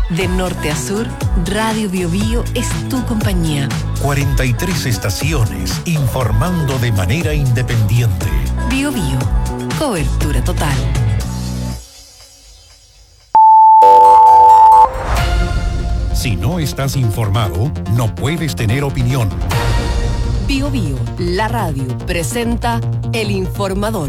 De norte a sur, Radio Biobío es tu compañía. 43 estaciones informando de manera independiente. Biobío, cobertura total. Si no estás informado, no puedes tener opinión. Biobío, la radio, presenta El Informador.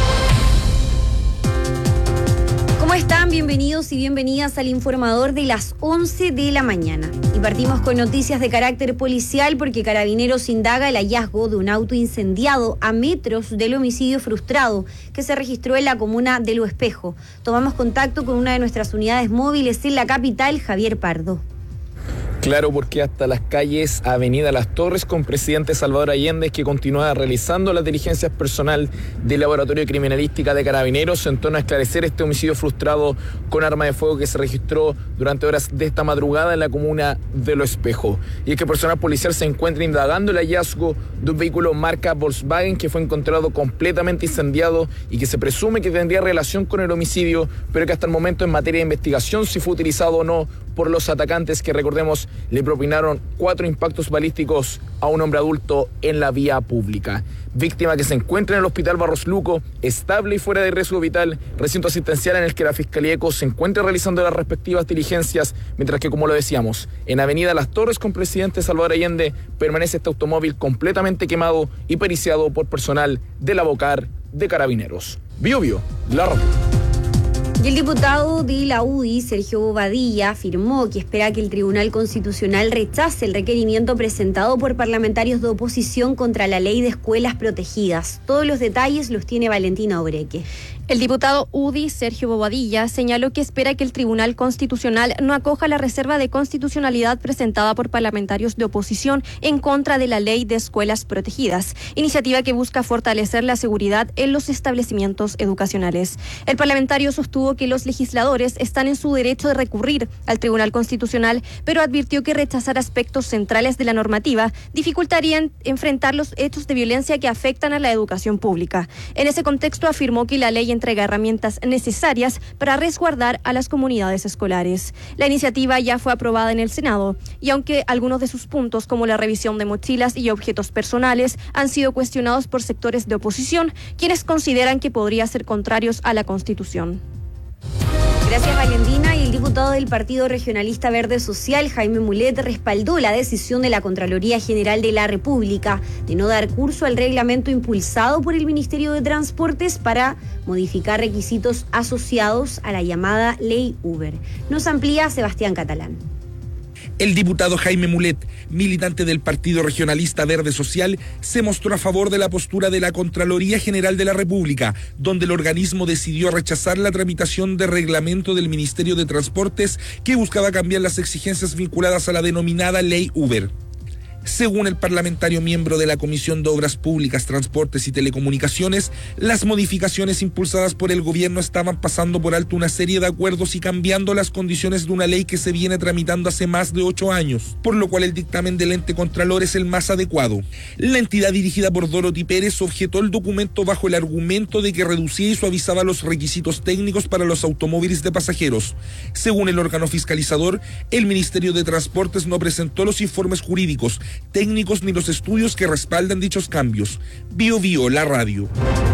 ¿Cómo están? Bienvenidos y bienvenidas al Informador de las 11 de la mañana. Y partimos con noticias de carácter policial porque Carabineros indaga el hallazgo de un auto incendiado a metros del homicidio frustrado que se registró en la comuna de Lo Espejo. Tomamos contacto con una de nuestras unidades móviles en la capital, Javier Pardo. Claro, porque hasta las calles Avenida Las Torres con presidente Salvador Allende, que continúa realizando las diligencias personal del Laboratorio de Criminalística de Carabineros en torno a esclarecer este homicidio frustrado con arma de fuego que se registró durante horas de esta madrugada en la comuna de Lo Espejo. Y es que el personal policial se encuentra indagando el hallazgo de un vehículo marca Volkswagen que fue encontrado completamente incendiado y que se presume que tendría relación con el homicidio, pero que hasta el momento en materia de investigación si fue utilizado o no por los atacantes que, recordemos, le propinaron 4 impactos balísticos a un hombre adulto en la vía pública. Víctima que se encuentra en el Hospital Barros Luco, estable y fuera de riesgo vital, recinto asistencial en el que la Fiscalía ECO se encuentra realizando las respectivas diligencias, mientras que, como lo decíamos, en Avenida Las Torres con presidente Salvador Allende permanece este automóvil completamente quemado y periciado por personal de la Bocar de Carabineros. Biobío, la radio. Y el diputado de la UDI, Sergio Bobadilla, afirmó que espera que el Tribunal Constitucional rechace el requerimiento presentado por parlamentarios de oposición contra la ley de escuelas protegidas. Todos los detalles los tiene Valentina Obreque. El diputado UDI, Sergio Bobadilla, señaló que espera que el Tribunal Constitucional no acoja la reserva de constitucionalidad presentada por parlamentarios de oposición en contra de la ley de escuelas protegidas, iniciativa que busca fortalecer la seguridad en los establecimientos educacionales. El parlamentario sostuvo que los legisladores están en su derecho de recurrir al Tribunal Constitucional, pero advirtió que rechazar aspectos centrales de la normativa dificultaría enfrentar los hechos de violencia que afectan a la educación pública. En ese contexto afirmó que la ley entrega herramientas necesarias para resguardar a las comunidades escolares. La iniciativa ya fue aprobada en el Senado y aunque algunos de sus puntos, como la revisión de mochilas y objetos personales, han sido cuestionados por sectores de oposición, quienes consideran que podría ser contrarios a la Constitución. Gracias, Valentina. Y el diputado del Partido Regionalista Verde Social, Jaime Mulet, respaldó la decisión de la Contraloría General de la República de no dar curso al reglamento impulsado por el Ministerio de Transportes para modificar requisitos asociados a la llamada Ley Uber. Nos amplía Sebastián Catalán. El diputado Jaime Mulet, militante del Partido Regionalista Verde Social, se mostró a favor de la postura de la Contraloría General de la República, donde el organismo decidió rechazar la tramitación de reglamento del Ministerio de Transportes que buscaba cambiar las exigencias vinculadas a la denominada Ley Uber. Según el parlamentario miembro de la Comisión de Obras Públicas, Transportes y Telecomunicaciones, las modificaciones impulsadas por el gobierno estaban pasando por alto una serie de acuerdos y cambiando las condiciones de una ley que se viene tramitando hace más de 8 años, por lo cual el dictamen del ente contralor es el más adecuado. La entidad dirigida por Dorothy Pérez objetó el documento bajo el argumento de que reducía y suavizaba los requisitos técnicos para los automóviles de pasajeros. Según el órgano fiscalizador, el Ministerio de Transportes no presentó los informes jurídicos, técnicos ni los estudios que respaldan dichos cambios. Biobío, la radio.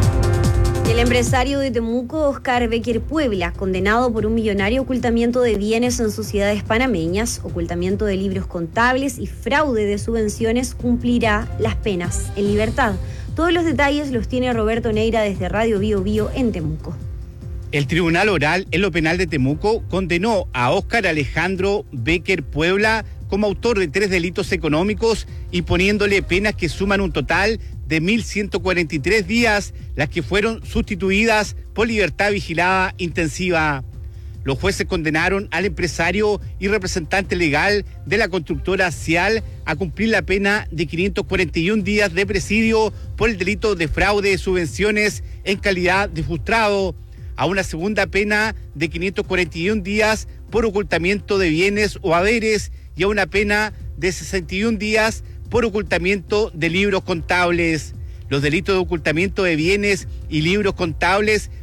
El empresario de Temuco, Oscar Becker Puebla, condenado por un millonario ocultamiento de bienes en sociedades panameñas, ocultamiento de libros contables y fraude de subvenciones, cumplirá las penas en libertad. Todos los detalles los tiene Roberto Neira desde Radio Biobío en Temuco. El Tribunal Oral en lo Penal de Temuco condenó a Óscar Alejandro Becker Puebla como autor de 3 delitos económicos, imponiéndole penas que suman un total de 1.143 días, las que fueron sustituidas por libertad vigilada intensiva. Los jueces condenaron al empresario y representante legal de la constructora Cial a cumplir la pena de 541 días de presidio por el delito de fraude de subvenciones en calidad de frustrado, a una segunda pena de 541 días por ocultamiento de bienes o haberes y a una pena de 61 días por ocultamiento de libros contables. Los delitos de ocultamiento de bienes y libros contables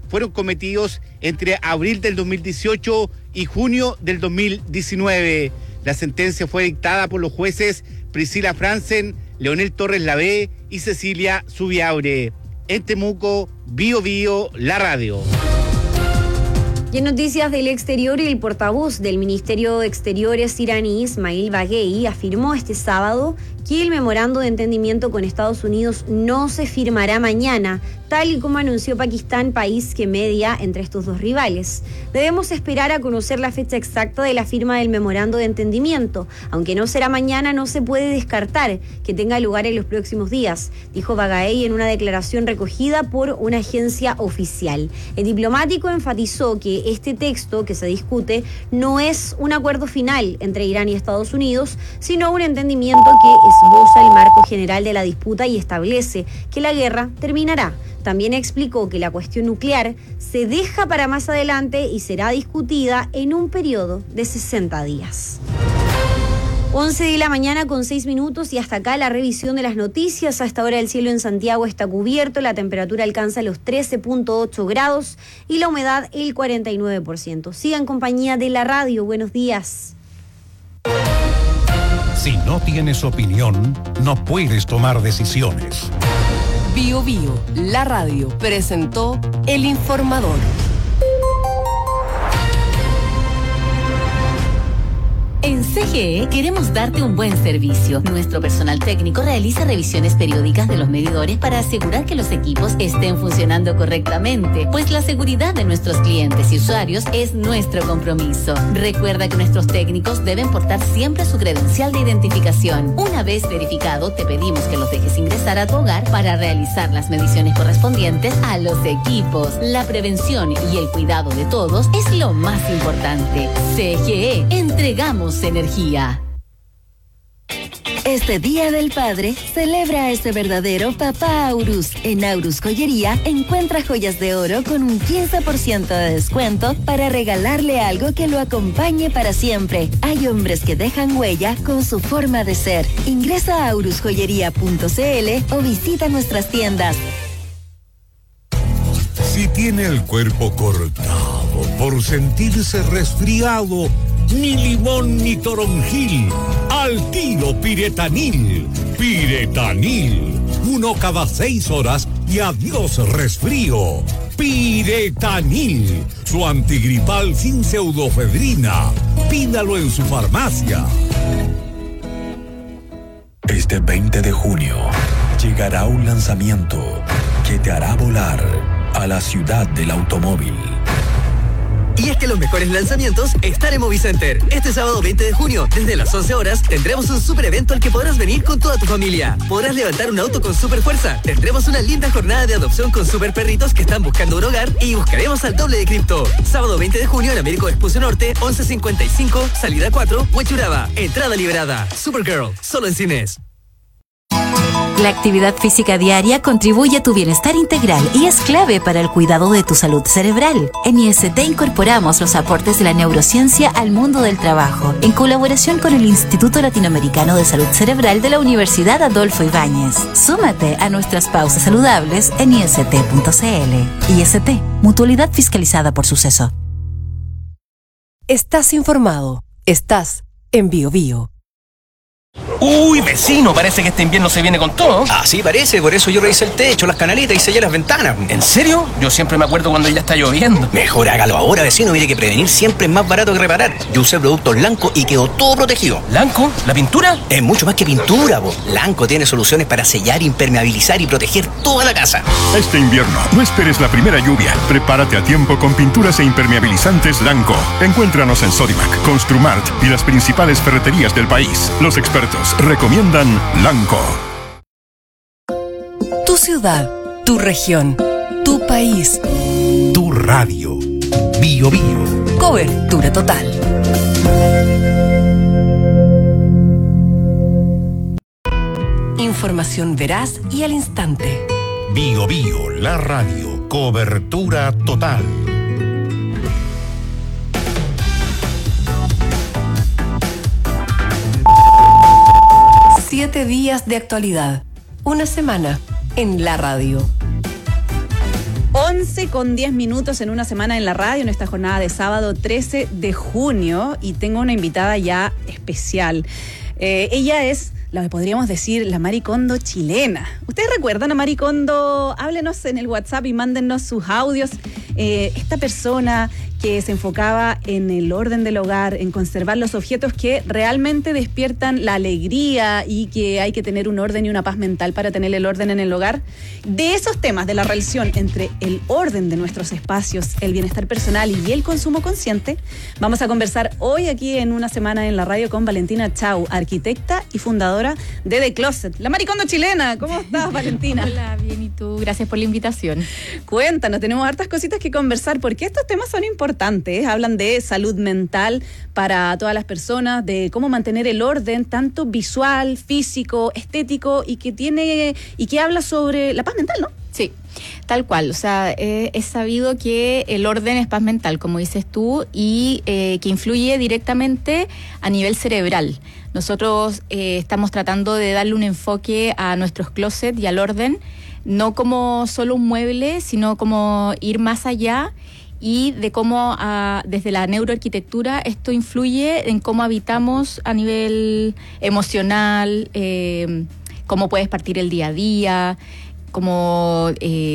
fueron cometidos entre abril del 2018 y junio del 2019. La sentencia fue dictada por los jueces Priscila Franzen, Leonel Torres Lavé y Cecilia Zubiaure. En Temuco, Bio Bio, la radio. Y en noticias del exterior, el portavoz del Ministerio de Exteriores iraní, Ismail Baghei, afirmó este sábado que el memorando de entendimiento con Estados Unidos no se firmará mañana, tal y como anunció Pakistán, país que media entre estos dos rivales. Debemos esperar a conocer la fecha exacta de la firma del memorando de entendimiento. Aunque no será mañana, no se puede descartar que tenga lugar en los próximos días, dijo Baghei en una declaración recogida por una agencia oficial. El diplomático enfatizó que este texto que se discute no es un acuerdo final entre Irán y Estados Unidos, sino un entendimiento que esboza el marco general de la disputa y establece que la guerra terminará. También explicó que la cuestión nuclear se deja para más adelante y será discutida en un periodo de 60 días. 11 de la mañana con 6 minutos y hasta acá la revisión de las noticias. A esta hora el cielo en Santiago está cubierto, la temperatura alcanza los 13.8 grados y la humedad el 49%. Siga en compañía de la radio. Buenos días. Si no tienes opinión, no puedes tomar decisiones. Bio Bio, la radio, presentó El Informador. En CGE queremos darte un buen servicio. Nuestro personal técnico realiza revisiones periódicas de los medidores para asegurar que los equipos estén funcionando correctamente, pues la seguridad de nuestros clientes y usuarios es nuestro compromiso. Recuerda que nuestros técnicos deben portar siempre su credencial de identificación. Una vez verificado, te pedimos que los dejes ingresar a tu hogar para realizar las mediciones correspondientes a los equipos. La prevención y el cuidado de todos es lo más importante. CGE, entregamos energía. Este Día del Padre, celebra a ese verdadero papá Aurus. En Aurus Joyería encuentra joyas de oro con un 15% de descuento para regalarle algo que lo acompañe para siempre. Hay hombres que dejan huella con su forma de ser. Ingresa a aurusjoyería.cl o visita nuestras tiendas. Si tiene el cuerpo cortado por sentirse resfriado, ni limón ni toronjil, al tiro Piretanil. Piretanil, 1 cada 6 horas y adiós resfrío. Piretanil, su antigripal sin pseudofedrina. Pídalo en su farmacia. Este 20 de junio llegará un lanzamiento que te hará volar a la ciudad del automóvil. Y es que los mejores lanzamientos están en Movicenter. Este sábado 20 de junio, desde las 11 horas, tendremos un super evento al que podrás venir con toda tu familia. Podrás levantar un auto con super fuerza. Tendremos una linda jornada de adopción con super perritos que están buscando un hogar y buscaremos al doble de cripto. Sábado 20 de junio en Américo Vespucio Norte, 1155, salida 4, Huechuraba. Entrada liberada. Supergirl, solo en cines. La actividad física diaria contribuye a tu bienestar integral y es clave para el cuidado de tu salud cerebral. En IST incorporamos los aportes de la neurociencia al mundo del trabajo, en colaboración con el Instituto Latinoamericano de Salud Cerebral de la Universidad Adolfo Ibáñez. Súmate a nuestras pausas saludables en ist.cl. IST, mutualidad fiscalizada por Suceso. Estás informado. Estás en Bio Bio. Uy, vecino, parece que este invierno se viene con todo. Así parece, por eso yo revisé el techo, las canaletas y sellé las ventanas. ¿En serio? Yo siempre me acuerdo cuando ya está lloviendo. Mejor hágalo ahora, vecino, mire que prevenir siempre es más barato que reparar. Yo usé productos Lanco y quedó todo protegido. ¿Lanco? ¿La pintura? Es mucho más que pintura, po. Lanco tiene soluciones para sellar, impermeabilizar y proteger toda la casa. Este invierno, no esperes la primera lluvia. Prepárate a tiempo con pinturas e impermeabilizantes Lanco. Encuéntranos en Sodimac, Construmart y las principales ferreterías del país. Los expertos recomiendan Lanco. Tu ciudad, tu región, tu país. Tu radio. Bio Bio. Cobertura total. Información veraz y al instante. Bio Bio, la radio. Cobertura total. 7 días de actualidad. Una semana en la radio. 11 11:10 en una semana en la radio, en esta jornada de sábado 13 de junio, y tengo una invitada ya especial. Ella es, lo que podríamos decir, la Mari Kondo chilena. ¿Ustedes recuerdan a Mari Kondo? Háblenos en el WhatsApp y mándennos sus audios. Esta persona que se enfocaba en el orden del hogar, en conservar los objetos que realmente despiertan la alegría y que hay que tener un orden y una paz mental para tener el orden en el hogar. De esos temas, de la relación entre el orden de nuestros espacios, el bienestar personal y el consumo consciente, vamos a conversar hoy aquí en una semana en la radio con Valentina Chau, arquitecta y fundadora de The Closet. La Mari Kondo chilena. ¿Cómo estás, Valentina? Hola, bien, ¿y tú? Gracias por la invitación. Cuéntanos, tenemos hartas cositas que conversar porque estos temas son importantes. Hablan de salud mental para todas las personas, de cómo mantener el orden tanto visual, físico, estético y que habla sobre la paz mental, ¿no? Sí, tal cual. O sea, es sabido que el orden es paz mental, como dices tú, y que influye directamente a nivel cerebral. Nosotros estamos tratando de darle un enfoque a nuestros closets y al orden, no como solo un mueble, sino como ir más allá y de cómo desde la neuroarquitectura esto influye en cómo habitamos a nivel emocional, cómo puedes partir el día a día, cómo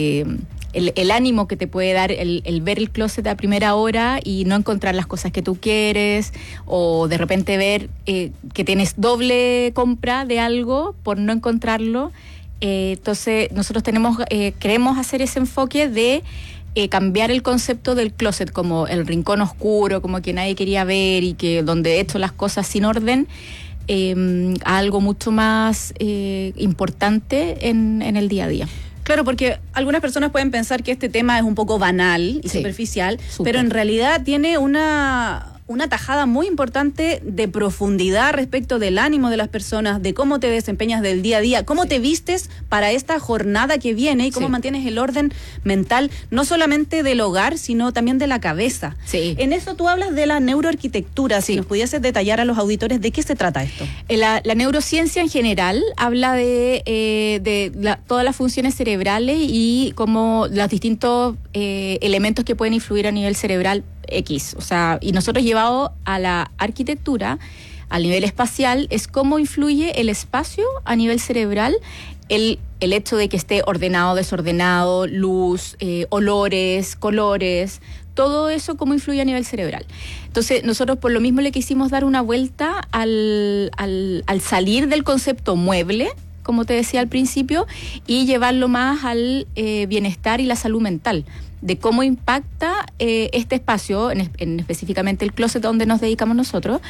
el ánimo que te puede dar el ver el closet a primera hora y no encontrar las cosas que tú quieres, o de repente ver que tienes doble compra de algo por no encontrarlo. Entonces nosotros queremos hacer ese enfoque de cambiar el concepto del closet como el rincón oscuro, como que nadie quería ver y que donde he hecho las cosas sin orden, a algo mucho más importante en el día a día. Claro, porque algunas personas pueden pensar que este tema es un poco banal y superficial, pero en realidad tiene una tajada muy importante de profundidad respecto del ánimo de las personas, de cómo te desempeñas del día a día, cómo te vistes para esta jornada que viene y cómo mantienes el orden mental, no solamente del hogar, sino también de la cabeza. Sí. En eso tú hablas de la neuroarquitectura. Si nos pudieses detallar a los auditores de qué se trata esto. La neurociencia en general habla de todas las funciones cerebrales y cómo los distintos elementos que pueden influir a nivel cerebral X, o sea, y nosotros llevado a la arquitectura, al nivel espacial, es cómo influye el espacio a nivel cerebral, el hecho de que esté ordenado, desordenado, luz, olores, colores, todo eso cómo influye a nivel cerebral. Entonces, nosotros por lo mismo le quisimos dar una vuelta al salir del concepto mueble, como te decía al principio, y llevarlo más al bienestar y la salud mental, de cómo impacta este espacio, en específicamente el closet donde nos dedicamos nosotros,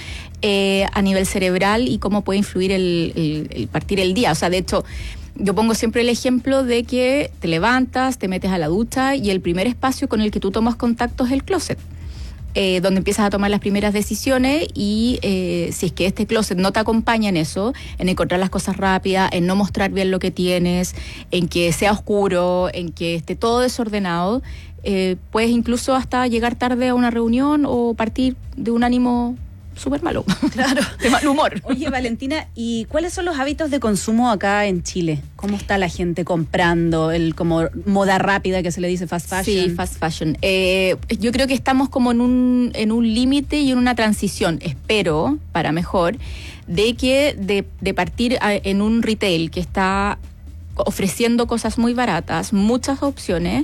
a nivel cerebral y cómo puede influir el partir el día. O sea, de hecho, yo pongo siempre el ejemplo de que te levantas, te metes a la ducha y el primer espacio con el que tú tomas contacto es el closet. Donde empiezas a tomar las primeras decisiones y si es que este closet no te acompaña en eso, en encontrar las cosas rápidas, en no mostrar bien lo que tienes, en que sea oscuro, en que esté todo desordenado, puedes incluso hasta llegar tarde a una reunión o partir de un ánimo súper malo. Claro. De mal humor. Oye, Valentina, ¿y cuáles son los hábitos de consumo acá en Chile? ¿Cómo está la gente comprando como moda rápida que se le dice fast fashion? Sí, fast fashion. Yo creo que estamos como en un límite y en una transición, espero, para mejor, de que de partir en un retail que está ofreciendo cosas muy baratas, muchas opciones,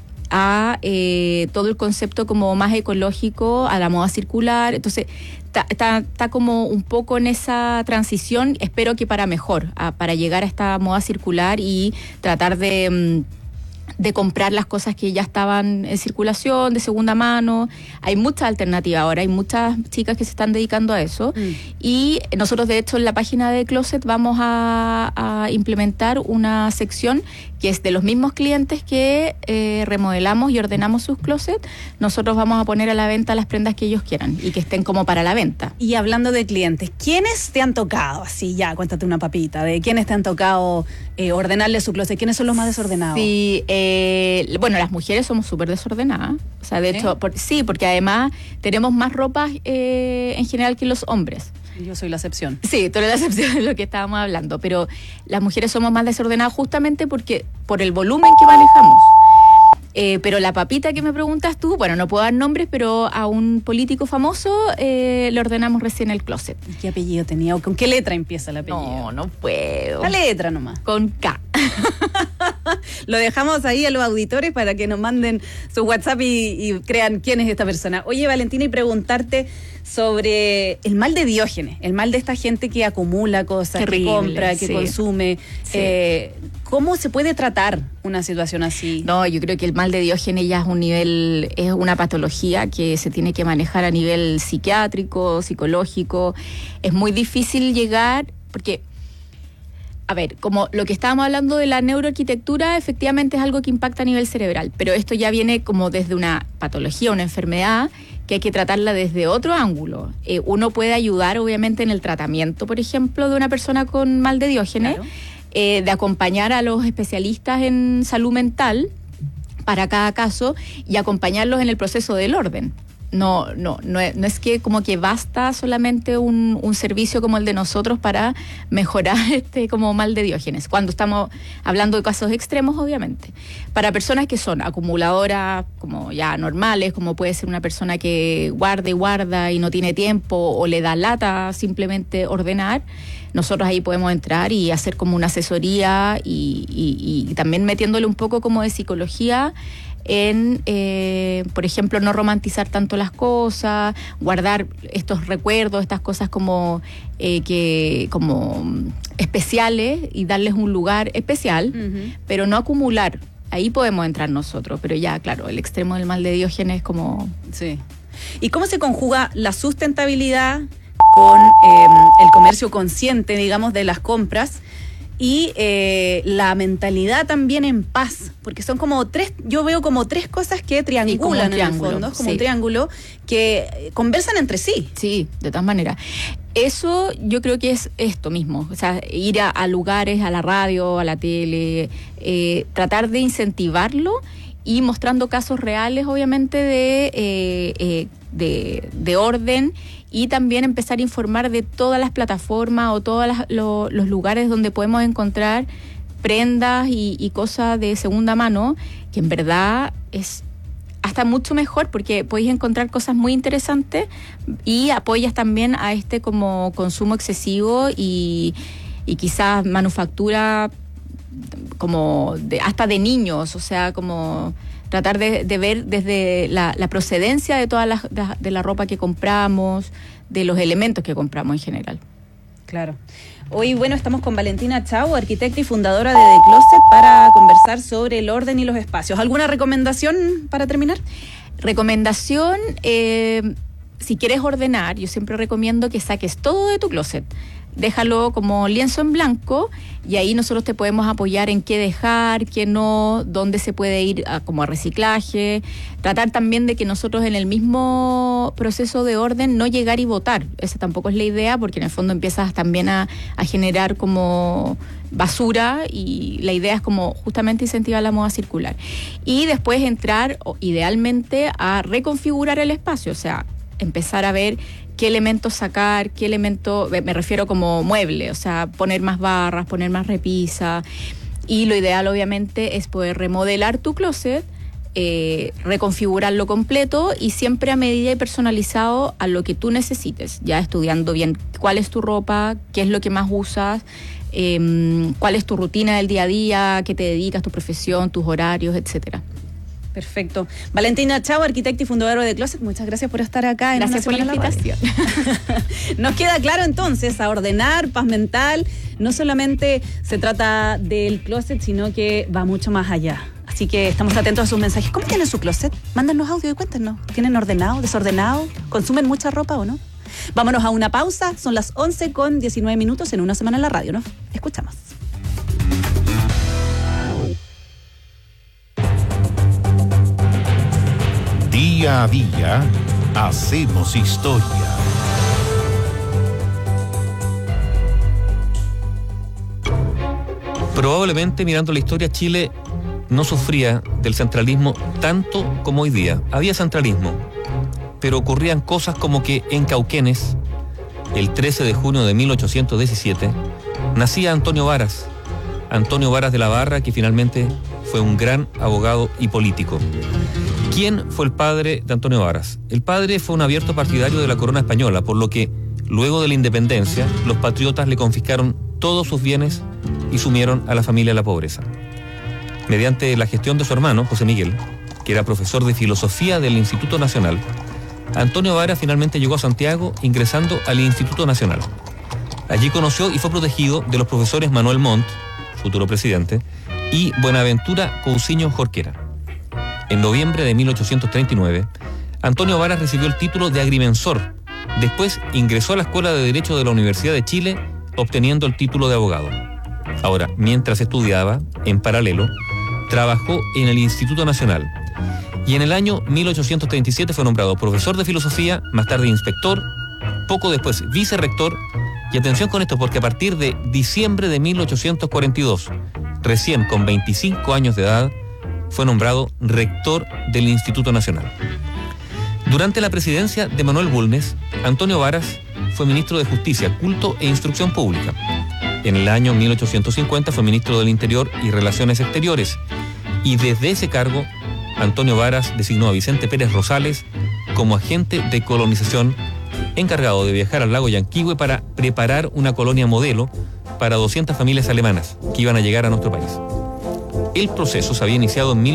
a todo el concepto como más ecológico, a la moda circular. Entonces está como un poco en esa transición, espero que para mejor, para llegar a esta moda circular y tratar de comprar las cosas que ya estaban en circulación, de segunda mano. Hay muchas alternativas ahora, hay muchas chicas que se están dedicando a eso. Y nosotros, de hecho, en la página de Closet vamos a implementar una sección que es de los mismos clientes que remodelamos y ordenamos sus closets. Nosotros vamos a poner a la venta las prendas que ellos quieran y que estén como para la venta. Y hablando de clientes, ¿quiénes te han tocado? Así ya, cuéntate una papita, de quiénes te han tocado ordenarle su closet. ¿Quiénes son los más desordenados? Sí, bueno, las mujeres somos súper desordenadas. O sea, de hecho, porque además tenemos más ropas en general que los hombres. Yo soy la excepción. Sí, tú eres la excepción de lo que estábamos hablando, pero las mujeres somos más desordenadas justamente por el volumen que manejamos. Pero la papita que me preguntas tú, bueno, no puedo dar nombres, pero a un político famoso le ordenamos recién el closet. ¿Y qué apellido tenía? ¿O con qué letra empieza el apellido? No puedo. La letra nomás. Con K. Lo dejamos ahí a los auditores para que nos manden su WhatsApp y crean quién es esta persona. Oye, Valentina, y preguntarte sobre el mal de Diógenes, el mal de esta gente que acumula cosas, terrible, que compra, que consume. Sí. ¿Cómo se puede tratar una situación así? No, yo creo que el mal de Diógenes ya es una patología que se tiene que manejar a nivel psiquiátrico, psicológico. Es muy difícil llegar, porque, a ver, como lo que estábamos hablando de la neuroarquitectura, efectivamente es algo que impacta a nivel cerebral, pero esto ya viene como desde una patología, una enfermedad, que hay que tratarla desde otro ángulo. Uno puede ayudar, obviamente, en el tratamiento, por ejemplo, de una persona con mal de Diógenes, claro. De acompañar a los especialistas en salud mental para cada caso y acompañarlos en el proceso del orden. No es que como que basta solamente un servicio como el de nosotros para mejorar como mal de Diógenes, cuando estamos hablando de casos extremos, obviamente. Para personas que son acumuladoras como ya normales, como puede ser una persona que guarda y no tiene tiempo o le da lata simplemente ordenar, nosotros ahí podemos entrar y hacer como una asesoría y también metiéndole un poco como de psicología en, por ejemplo, no romantizar tanto las cosas, guardar estos recuerdos, estas cosas como especiales y darles un lugar especial, pero no acumular. Ahí podemos entrar nosotros, pero ya, claro, el extremo del mal de Diógenes es como... Sí. ¿Y cómo se conjuga la sustentabilidad con el comercio consciente, digamos, de las compras y la mentalidad también en paz? Porque son como tres, yo veo como tres cosas que triangulan en el fondo, como un triángulo que conversan entre sí. Sí, de todas maneras. Eso yo creo que es esto mismo, o sea, ir a lugares, a la radio, a la tele, tratar de incentivarlo y mostrando casos reales, obviamente, de orden, y también empezar a informar de todas las plataformas o todos los lugares donde podemos encontrar prendas y cosas de segunda mano, que en verdad es hasta mucho mejor porque podéis encontrar cosas muy interesantes y apoyas también a como consumo excesivo y quizás manufactura como hasta de niños, o sea, como tratar de ver desde la procedencia de toda de la ropa que compramos, de los elementos que compramos en general. Claro. Hoy, bueno, estamos con Valentina Chau, arquitecta y fundadora de The Closet, para conversar sobre el orden y los espacios. ¿Alguna recomendación para terminar? Recomendación, si quieres ordenar, yo siempre recomiendo que saques todo de tu closet. Déjalo como lienzo en blanco y ahí nosotros te podemos apoyar en qué dejar, qué no, dónde se puede ir como a reciclaje. Tratar también de que nosotros en el mismo proceso de orden no llegar y botar. Esa tampoco es la idea, porque en el fondo empiezas también a generar como basura, y la idea es como justamente incentivar la moda circular. Y después entrar, idealmente, a reconfigurar el espacio, o sea, empezar a ver qué elementos sacar, qué elemento, me refiero como mueble, o sea, poner más barras, poner más repisa, y lo ideal obviamente es poder remodelar tu closet, reconfigurarlo completo y siempre a medida y personalizado a lo que tú necesites, ya estudiando bien cuál es tu ropa, qué es lo que más usas, cuál es tu rutina del día a día, qué te dedicas, tu profesión, tus horarios, etcétera. Perfecto. Valentina Chau, arquitecta y fundadora de The Closet, muchas gracias por estar acá. Gracias por la invitación. Nos queda claro entonces, a ordenar, paz mental, no solamente se trata del closet, sino que va mucho más allá. Así que estamos atentos a sus mensajes. ¿Cómo tienen su closet? Mándanos audio y cuéntenos. ¿Tienen ordenado, desordenado? ¿Consumen mucha ropa o no? Vámonos a una pausa, son las 11:19 en Una Semana en la Radio, ¿no? Escuchamos. Día a día, hacemos historia. Probablemente, mirando la historia, Chile no sufría del centralismo tanto como hoy día. Había centralismo, pero ocurrían cosas como que en Cauquenes, el 13 de junio de 1817, nacía Antonio Varas de la Barra, que finalmente fue un gran abogado y político. ¿Quién fue el padre de Antonio Varas? El padre fue un abierto partidario de la corona española, por lo que, luego de la independencia, los patriotas le confiscaron todos sus bienes y sumieron a la familia a la pobreza. Mediante la gestión de su hermano, José Miguel, que era profesor de filosofía del Instituto Nacional, Antonio Varas finalmente llegó a Santiago ingresando al Instituto Nacional. Allí conoció y fue protegido de los profesores Manuel Montt, futuro presidente, y Buenaventura Cousiño Jorquera. En noviembre de 1839, Antonio Varas recibió el título de agrimensor. Después ingresó a la Escuela de Derecho de la Universidad de Chile, obteniendo el título de abogado. Ahora, mientras estudiaba, en paralelo, trabajó en el Instituto Nacional. Y en el año 1837 fue nombrado profesor de filosofía, más tarde inspector, poco después vicerrector, y atención con esto, porque a partir de diciembre de 1842, recién con 25 años de edad, fue nombrado rector del Instituto Nacional. Durante la presidencia de Manuel Bulnes, Antonio Varas fue ministro de Justicia, Culto e Instrucción Pública. En el año 1850 fue ministro del Interior y Relaciones Exteriores, y desde ese cargo, Antonio Varas designó a Vicente Pérez Rosales como agente de colonización encargado de viajar al lago Yanquihue para preparar una colonia modelo para 200 familias alemanas que iban a llegar a nuestro país. El proceso se había iniciado en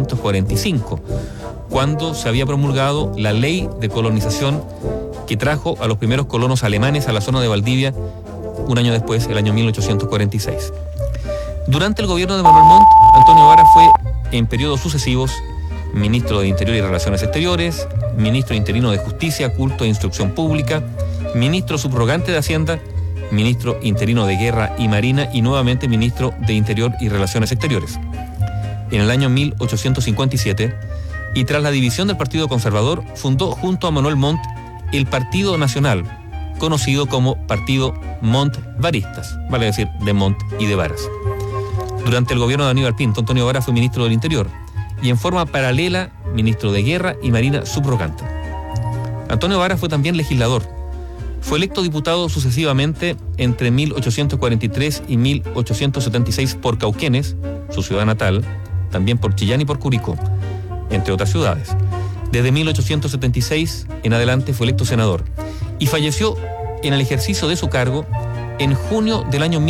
1845, cuando se había promulgado la ley de colonización que trajo a los primeros colonos alemanes a la zona de Valdivia un año después, el año 1846. Durante el gobierno de Manuel Montt, Antonio Varas fue, en periodos sucesivos, ministro de Interior y Relaciones Exteriores, ministro interino de Justicia, Culto e Instrucción Pública, ministro subrogante de Hacienda, ministro interino de Guerra y Marina y nuevamente ministro de Interior y Relaciones Exteriores. En el año 1857, y tras la división del Partido Conservador, fundó junto a Manuel Montt el Partido Nacional, conocido como Partido Montt-Varistas, vale decir, de Montt y de Varas. Durante el gobierno de Aníbal Pinto, Antonio Varas fue ministro del Interior y en forma paralela, ministro de Guerra y Marina subrogante. Antonio Varas fue también legislador. Fue electo diputado sucesivamente entre 1843 y 1876 por Cauquenes, su ciudad natal, también por Chillán y por Curicó, entre otras ciudades. Desde 1876 en adelante fue electo senador y falleció en el ejercicio de su cargo en junio del año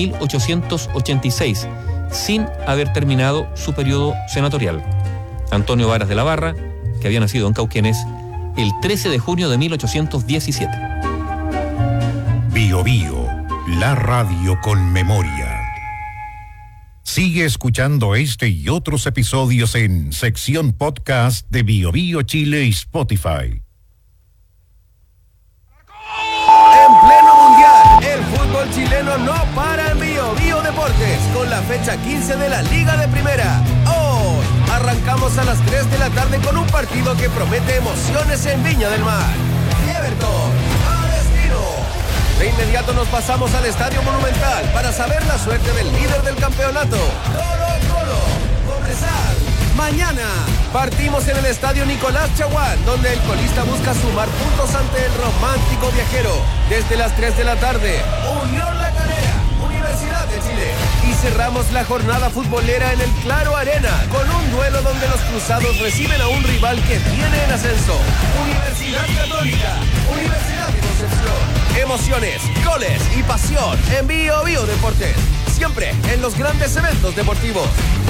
1886, sin haber terminado su periodo senatorial. Antonio Varas de la Barra, que había nacido en Cauquenes el 13 de junio de 1817. Bio Bio, la radio con memoria. Sigue escuchando este y otros episodios en sección podcast de Bio Bio Chile y Spotify. En pleno mundial, el fútbol chileno no para en Bio Bio Deportes con la fecha 15 de la Liga de Primera. Hoy arrancamos a las 3 de la tarde con un partido que promete emociones en Viña del Mar. Everton, Palestino. De inmediato nos pasamos al Estadio Monumental para saber la suerte del líder del campeonato, Colo-Colo, Cobresal. Mañana partimos en el Estadio Nicolás Chaguán, donde el colista busca sumar puntos ante el romántico viajero. Desde las 3 de la tarde, Unión La Calera, Universidad de Chile. Y cerramos la jornada futbolera en el Claro Arena, con un duelo donde los cruzados reciben a un rival que viene en ascenso. Universidad Católica, Universidad de Concepción. Emociones, goles y pasión en Bio Bio Deportes. Siempre en los grandes eventos deportivos.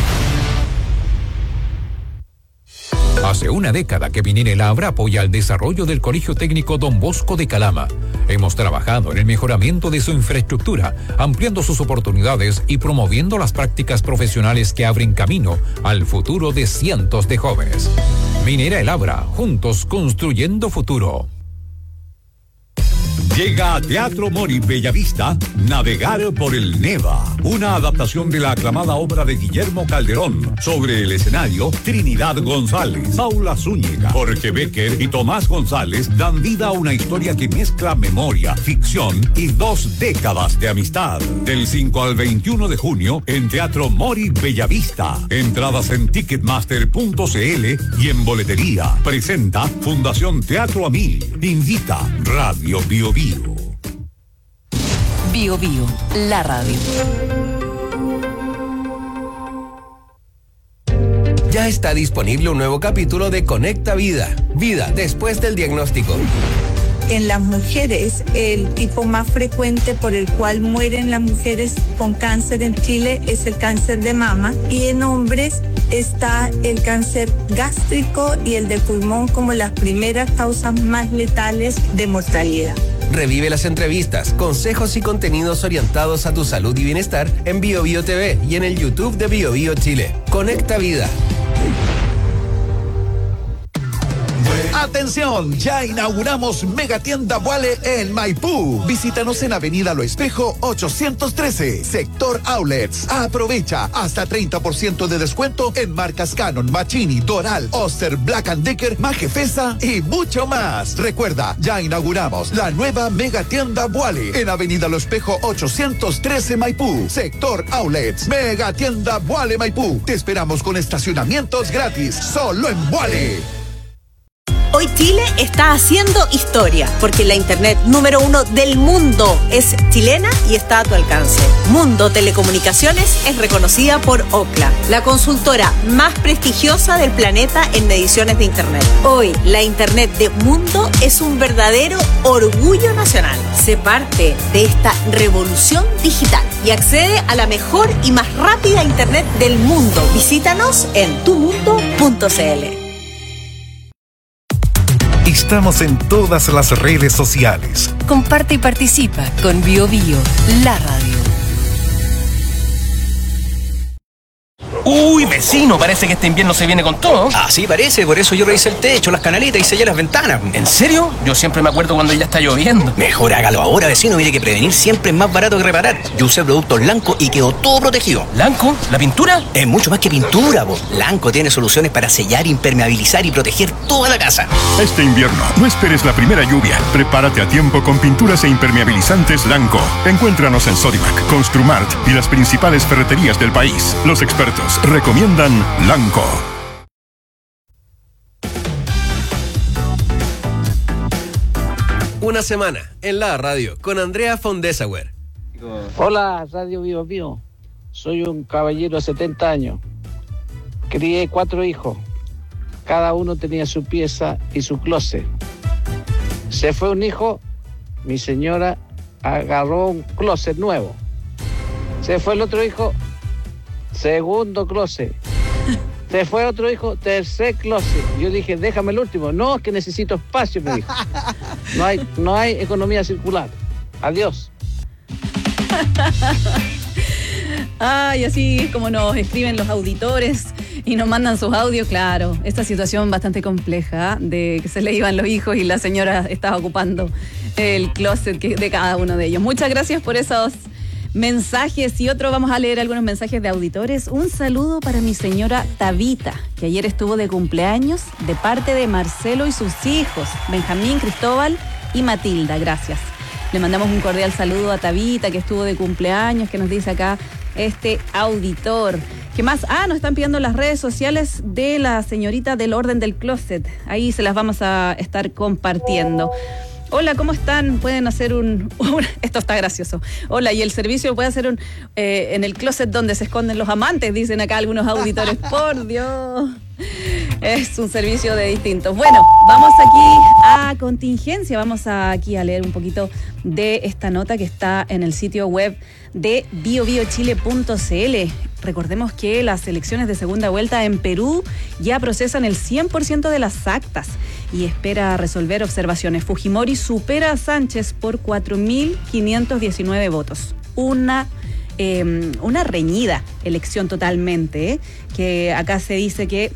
Hace una década que Minera El Abra apoya el desarrollo del Colegio Técnico Don Bosco de Calama. Hemos trabajado en el mejoramiento de su infraestructura, ampliando sus oportunidades y promoviendo las prácticas profesionales que abren camino al futuro de cientos de jóvenes. Minera El Abra, juntos construyendo futuro. Llega a Teatro Mori Bellavista, Navegar por el Neva, una adaptación de la aclamada obra de Guillermo Calderón. Sobre el escenario, Trinidad González, Paula Zúñiga, Jorge Becker y Tomás González dan vida a una historia que mezcla memoria, ficción y 2 décadas de amistad. Del 5 al 21 de junio en Teatro Mori Bellavista. Entradas en ticketmaster.cl y en boletería. Presenta Fundación Teatro Amil. Invita Radio Bio Bio. Bio Bio, la radio. Ya está disponible un nuevo capítulo de Conecta Vida. Vida después del diagnóstico. En las mujeres, el tipo más frecuente por el cual mueren las mujeres con cáncer en Chile es el cáncer de mama, y en hombres está el cáncer gástrico y el de pulmón como las primeras causas más letales de mortalidad. Revive las entrevistas, consejos y contenidos orientados a tu salud y bienestar en BioBio TV y en el YouTube de BioBio Chile. Conecta Vida. ¡Atención! Ya inauguramos Megatienda Vuale en Maipú. Visítanos en Avenida Lo Espejo 813, Sector Outlets. Aprovecha hasta 30% de descuento en marcas Canon, Machini, Doral, Oster, Black & Decker, Majefesa y mucho más. Recuerda, ya inauguramos la nueva Megatienda Vuale en Avenida Lo Espejo 813 Maipú, Sector Outlets. Megatienda Vuale Maipú. Te esperamos con estacionamientos gratis, solo en Vuale. Hoy Chile está haciendo historia, porque la internet número 1 del mundo es chilena y está a tu alcance. Mundo Telecomunicaciones es reconocida por Ookla, la consultora más prestigiosa del planeta en mediciones de internet. Hoy, la internet de Mundo es un verdadero orgullo nacional. Sé parte de esta revolución digital y accede a la mejor y más rápida internet del mundo. Visítanos en tumundo.cl. Estamos en todas las redes sociales. Comparte y participa con BioBio, la radio. Uy, vecino, parece que este invierno se viene con todo. Ah, sí, parece. Por eso yo revisé el techo, las canaletas y sellé las ventanas. ¿En serio? Yo siempre me acuerdo cuando ya está lloviendo. Mejor hágalo ahora, vecino. Mire que prevenir siempre es más barato que reparar. Yo usé productos Lanco y quedó todo protegido. ¿Lanco? ¿La pintura? Es mucho más que pintura, po. Lanco tiene soluciones para sellar, impermeabilizar y proteger toda la casa. Este invierno, no esperes la primera lluvia. Prepárate a tiempo con pinturas e impermeabilizantes Lanco. Encuéntranos en Sodimac, Construmart y las principales ferreterías del país. Los expertos recomiendan Lanco. Una semana en la radio con Andrea Fondesauer. Hola, Radio BioBio. Soy un caballero de 70 años. Crié 4 hijos. Cada uno tenía su pieza y su closet. Se fue un hijo, mi señora agarró un closet nuevo. Se fue el otro hijo, segundo closet. Se fue otro hijo, tercer closet. Yo dije, déjame el último. No, es que necesito espacio, me dijo. No hay economía circular. Adiós. Ay, así es como nos escriben los auditores y nos mandan sus audios. Claro, esta situación bastante compleja de que se le iban los hijos y la señora estaba ocupando el closet de cada uno de ellos. Muchas gracias por esos mensajes, y otro vamos a leer algunos mensajes de auditores. Un saludo para mi señora Tabita, que ayer estuvo de cumpleaños, de parte de Marcelo y sus hijos, Benjamín, Cristóbal y Matilda. Gracias. Le mandamos un cordial saludo a Tabita, que estuvo de cumpleaños, que nos dice acá este auditor. ¿Qué más? Nos están pidiendo las redes sociales de la señorita del Orden del Closet. Ahí se las vamos a estar compartiendo. Hola, ¿cómo están? Pueden hacer esto está gracioso. Hola, y el servicio puede hacer en el closet donde se esconden los amantes, dicen acá algunos auditores. Por Dios. Es un servicio de distintos. Bueno, vamos aquí a contingencia. Vamos aquí a leer un poquito de esta nota que está en el sitio web de biobiochile.cl. Recordemos que las elecciones de segunda vuelta en Perú ya procesan el 100% de las actas y espera resolver observaciones. Fujimori supera a Sánchez por 4.519 votos. Una reñida elección totalmente, que acá se dice que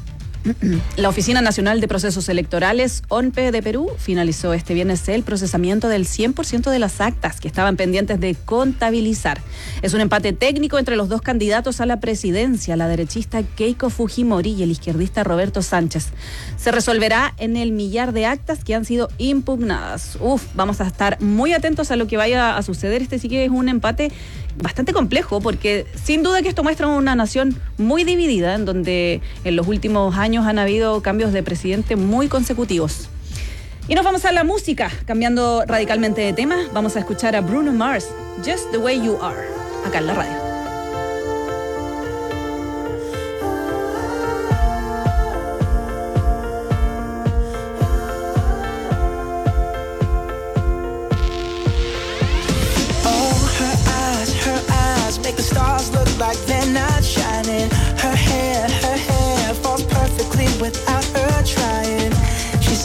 la Oficina Nacional de Procesos Electorales, ONPE de Perú, finalizó este viernes el procesamiento del 100% de las actas que estaban pendientes de contabilizar. Es un empate técnico entre los dos candidatos a la presidencia, la derechista Keiko Fujimori y el izquierdista Roberto Sánchez. Se resolverá en el millar de actas que han sido impugnadas. Vamos a estar muy atentos a lo que vaya a suceder. Este sí que es un empate bastante complejo, porque sin duda que esto muestra una nación muy dividida, en donde en los últimos años han habido cambios de presidente muy consecutivos. Y nos vamos a la música, cambiando radicalmente de tema. Vamos a escuchar a Bruno Mars, Just the Way You Are, acá en la radio.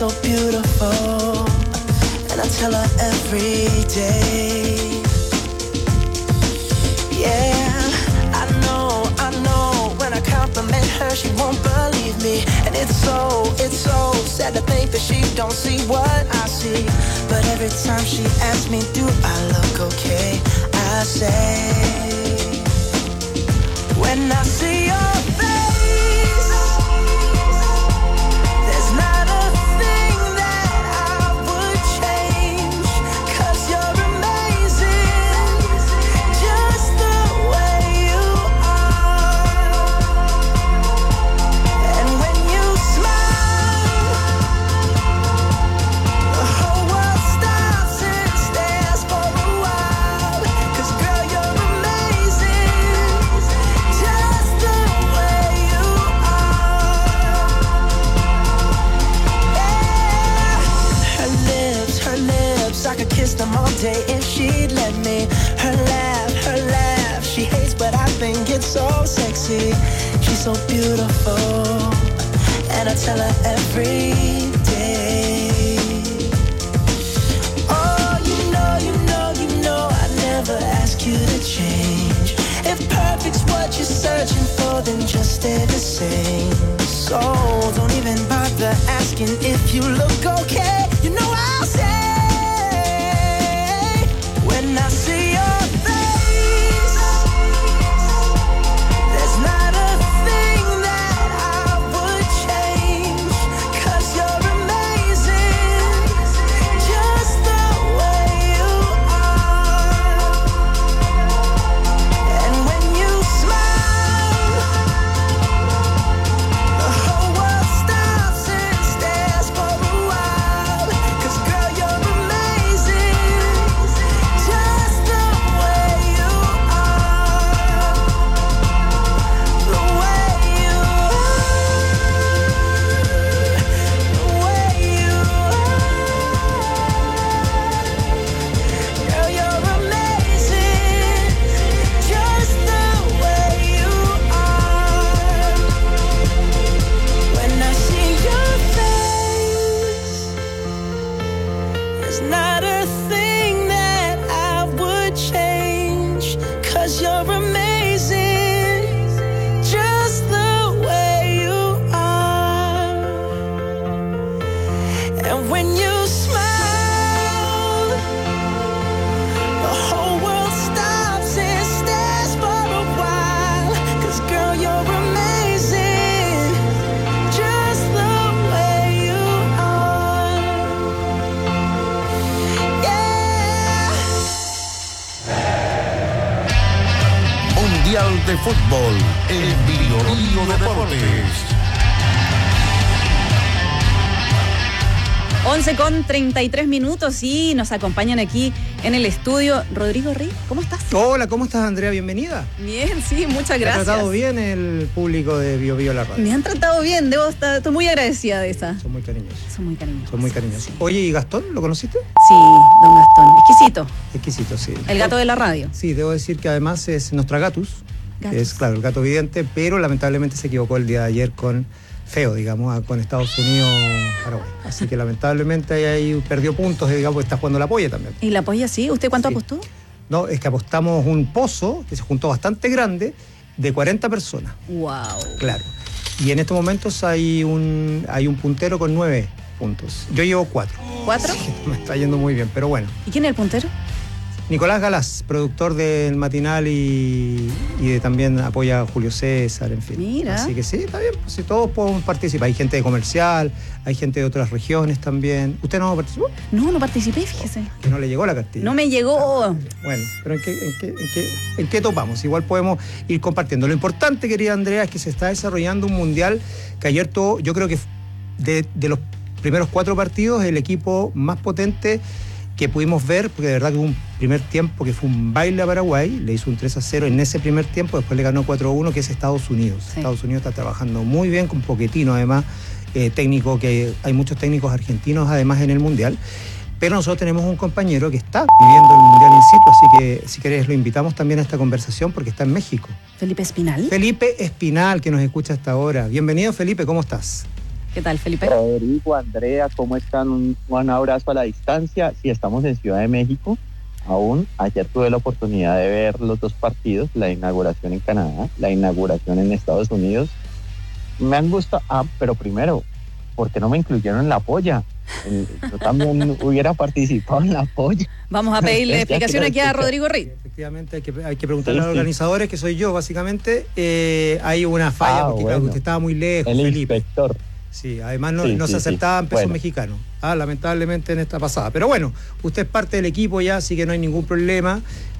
so beautiful, and I tell her every day. Yeah, I know, when I compliment her, she won't believe me. And it's so sad to think that she don't see what I see. But every time she asks me, do I look okay? I say, when I see your face, there's not a thing that I would change, 'cause you're amazing, just the way you are. And when you smile, the whole world stops and stares for a while, 'cause girl, you're amazing, just the way you are. Yeah. Her lips, I could kiss them all day if she'd let me. Her laugh, she hates but I think it's so sexy. She's so beautiful, and I tell her every day. Oh, you know, I never ask you to change. If perfect's what you're searching for, then just stay the same. So don't even bother asking if you look okay. You know I'll say, when I see your face, there's not a thing that I would change, 'cause you're amazing, just the way you are. And when you smile, the whole world stops and stares for a while, 'cause girl, you're amazing, just the way you are. The way you are. Girl, you're amazing, just the way you are. When I see your face, there's not a thing that I would change, 'cause you're amazing, just the way you are. And when you smile, the whole world stops and stares for a while, 'cause girl, you're amazing, just the way you are. Yeah. Mundial de Fútbol en Bio Deportes. 11:33 y nos acompañan aquí en el estudio Rodrigo Rey. ¿Cómo estás? Hola, ¿cómo estás, Andrea? Bienvenida. Bien, sí, muchas ¿Te ha gracias. tratado bien el público de Bio La Radio? Me han tratado bien, estoy muy agradecida de esa. Son muy cariñosos. Son muy cariñosos. Son muy cariñosos. Oye, ¿y Gastón? ¿Lo conociste? Sí, don Gastón. Exquisito. Exquisito, sí. El gato de la radio. Sí, debo decir que además es Nostragatus. Que es, claro, el gato vidente, pero lamentablemente se equivocó el día de ayer con feo, digamos, con Estados Unidos, Paraguay. Así que lamentablemente ahí perdió puntos, digamos, porque está jugando la polla también. ¿Y la polla sí? ¿Usted cuánto apostó? No, es que apostamos un pozo que se juntó bastante grande de 40 personas. ¡Wow! Claro. Y en estos momentos hay un puntero con 9 puntos. Yo llevo 4. ¿4? Sí, me está yendo muy bien, pero bueno. ¿Y quién es el puntero? Nicolás Galás, productor del Matinal y también apoya a Julio César, en fin. Mira. Así que sí, está bien, pues si todos podemos participar. Hay gente de comercial, hay gente de otras regiones también. ¿Usted no participó? No participé, fíjese. Que no le llegó la cartilla. No me llegó. Bueno, pero ¿en qué topamos? Igual podemos ir compartiendo. Lo importante, querida Andrea, es que se está desarrollando un mundial que ayer todo, yo creo que de los primeros 4 partidos, el equipo más potente que pudimos ver, porque de verdad que hubo un primer tiempo que fue un baile a Paraguay, le hizo un 3-0 en ese primer tiempo, después le ganó 4-1, que es Estados Unidos. Sí. Estados Unidos está trabajando muy bien, con Pochettino además, técnico, que hay muchos técnicos argentinos además en el Mundial, pero nosotros tenemos un compañero que está viviendo el Mundial in situ, así que si querés lo invitamos también a esta conversación porque está en México. ¿Felipe Espinal? Felipe Espinal, que nos escucha hasta ahora. Bienvenido, Felipe, ¿cómo estás? ¿Qué tal, Felipe? Rodrigo, Andrea, ¿cómo están? Un abrazo a la distancia. Sí, estamos en Ciudad de México. Aún ayer tuve la oportunidad de ver los dos partidos, la inauguración en Canadá, la inauguración en Estados Unidos. Me han gustado, pero primero, ¿por qué no me incluyeron en la polla? Yo también hubiera participado en la polla. Vamos a pedirle explicación aquí a Rodrigo Rey. Efectivamente, hay que preguntarle a los organizadores, que soy yo, básicamente. Hay una falla, porque claro, usted estaba muy lejos, el Felipe. Inspector. Sí, además no se aceptaban pesos mexicanos, lamentablemente en esta pasada. Pero bueno, usted es parte del equipo ya, así que no hay ningún problema.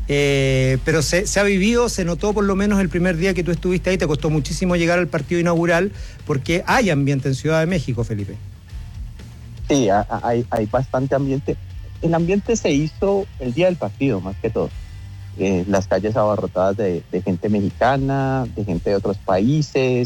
Pero se ha vivido, se notó por lo menos el primer día que tú estuviste ahí, te costó muchísimo llegar al partido inaugural, porque hay ambiente en Ciudad de México, Felipe. Sí, hay bastante ambiente. El ambiente se hizo el día del partido, más que todo. Las calles abarrotadas de gente mexicana, de gente de otros países.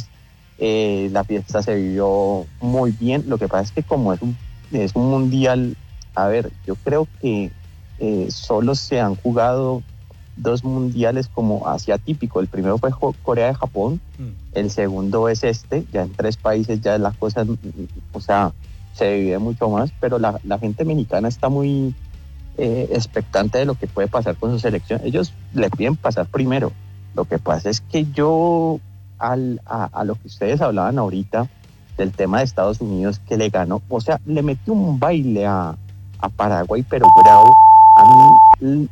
La fiesta se vivió muy bien. Lo que pasa es que como es un mundial, a ver, yo creo que solo se han jugado 2 mundiales como así atípico. El primero fue Corea de Japón, el segundo es ya en 3 países ya las cosas, o sea, se vive mucho más, pero la gente mexicana está muy expectante de lo que puede pasar con su selección. Ellos le piden pasar primero. Lo que pasa es que yo a lo que ustedes hablaban ahorita del tema de Estados Unidos, que le ganó, o sea, le metió un baile a Paraguay, pero bravo. A mí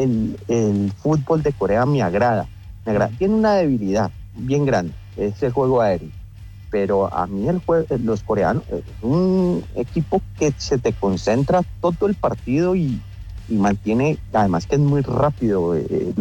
el fútbol de Corea me agrada. Tiene una debilidad bien grande, es el juego aéreo, pero a mí los coreanos es un equipo que se te concentra todo el partido y mantiene, además que es muy rápido.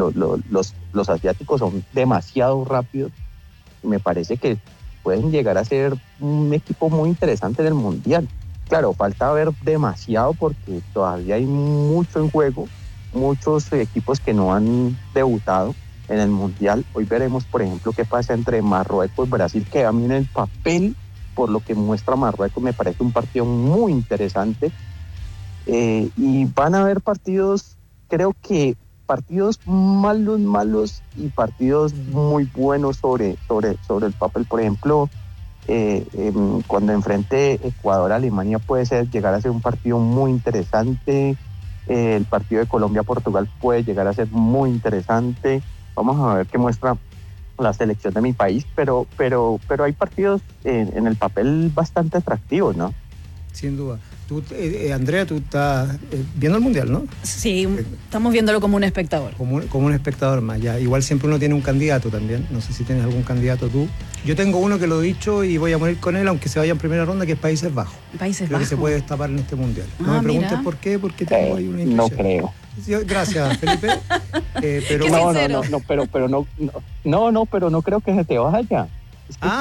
Los asiáticos son demasiado rápidos. Me parece que pueden llegar a ser un equipo muy interesante en el Mundial. Claro, falta ver demasiado porque todavía hay mucho en juego, muchos equipos que no han debutado en el Mundial. Hoy veremos, por ejemplo, qué pasa entre Marruecos y Brasil, que a mí en el papel, por lo que muestra Marruecos, me parece un partido muy interesante. Y van a haber partidos, creo que partidos malos y partidos muy buenos sobre el papel. Por ejemplo, cuando enfrente Ecuador-Alemania puede llegar a ser un partido muy interesante. El partido de Colombia-Portugal puede llegar a ser muy interesante. Vamos a ver qué muestra la selección de mi país, pero hay partidos en el papel bastante atractivos, ¿no? Sin duda. Tú, Andrea, tú estás viendo el Mundial, ¿no? Sí, estamos viéndolo como un espectador. Como un espectador más, ya. Igual siempre uno tiene un candidato también. No sé si tienes algún candidato tú. Yo tengo uno que lo he dicho y voy a morir con él, aunque se vaya en primera ronda, que es Países Bajos. Países Creo Bajos. que se puede destapar en este Mundial. No me preguntes por qué, porque tengo ahí una intuición. No creo. Gracias, Felipe. Pero pero no creo que se te vaya. Es que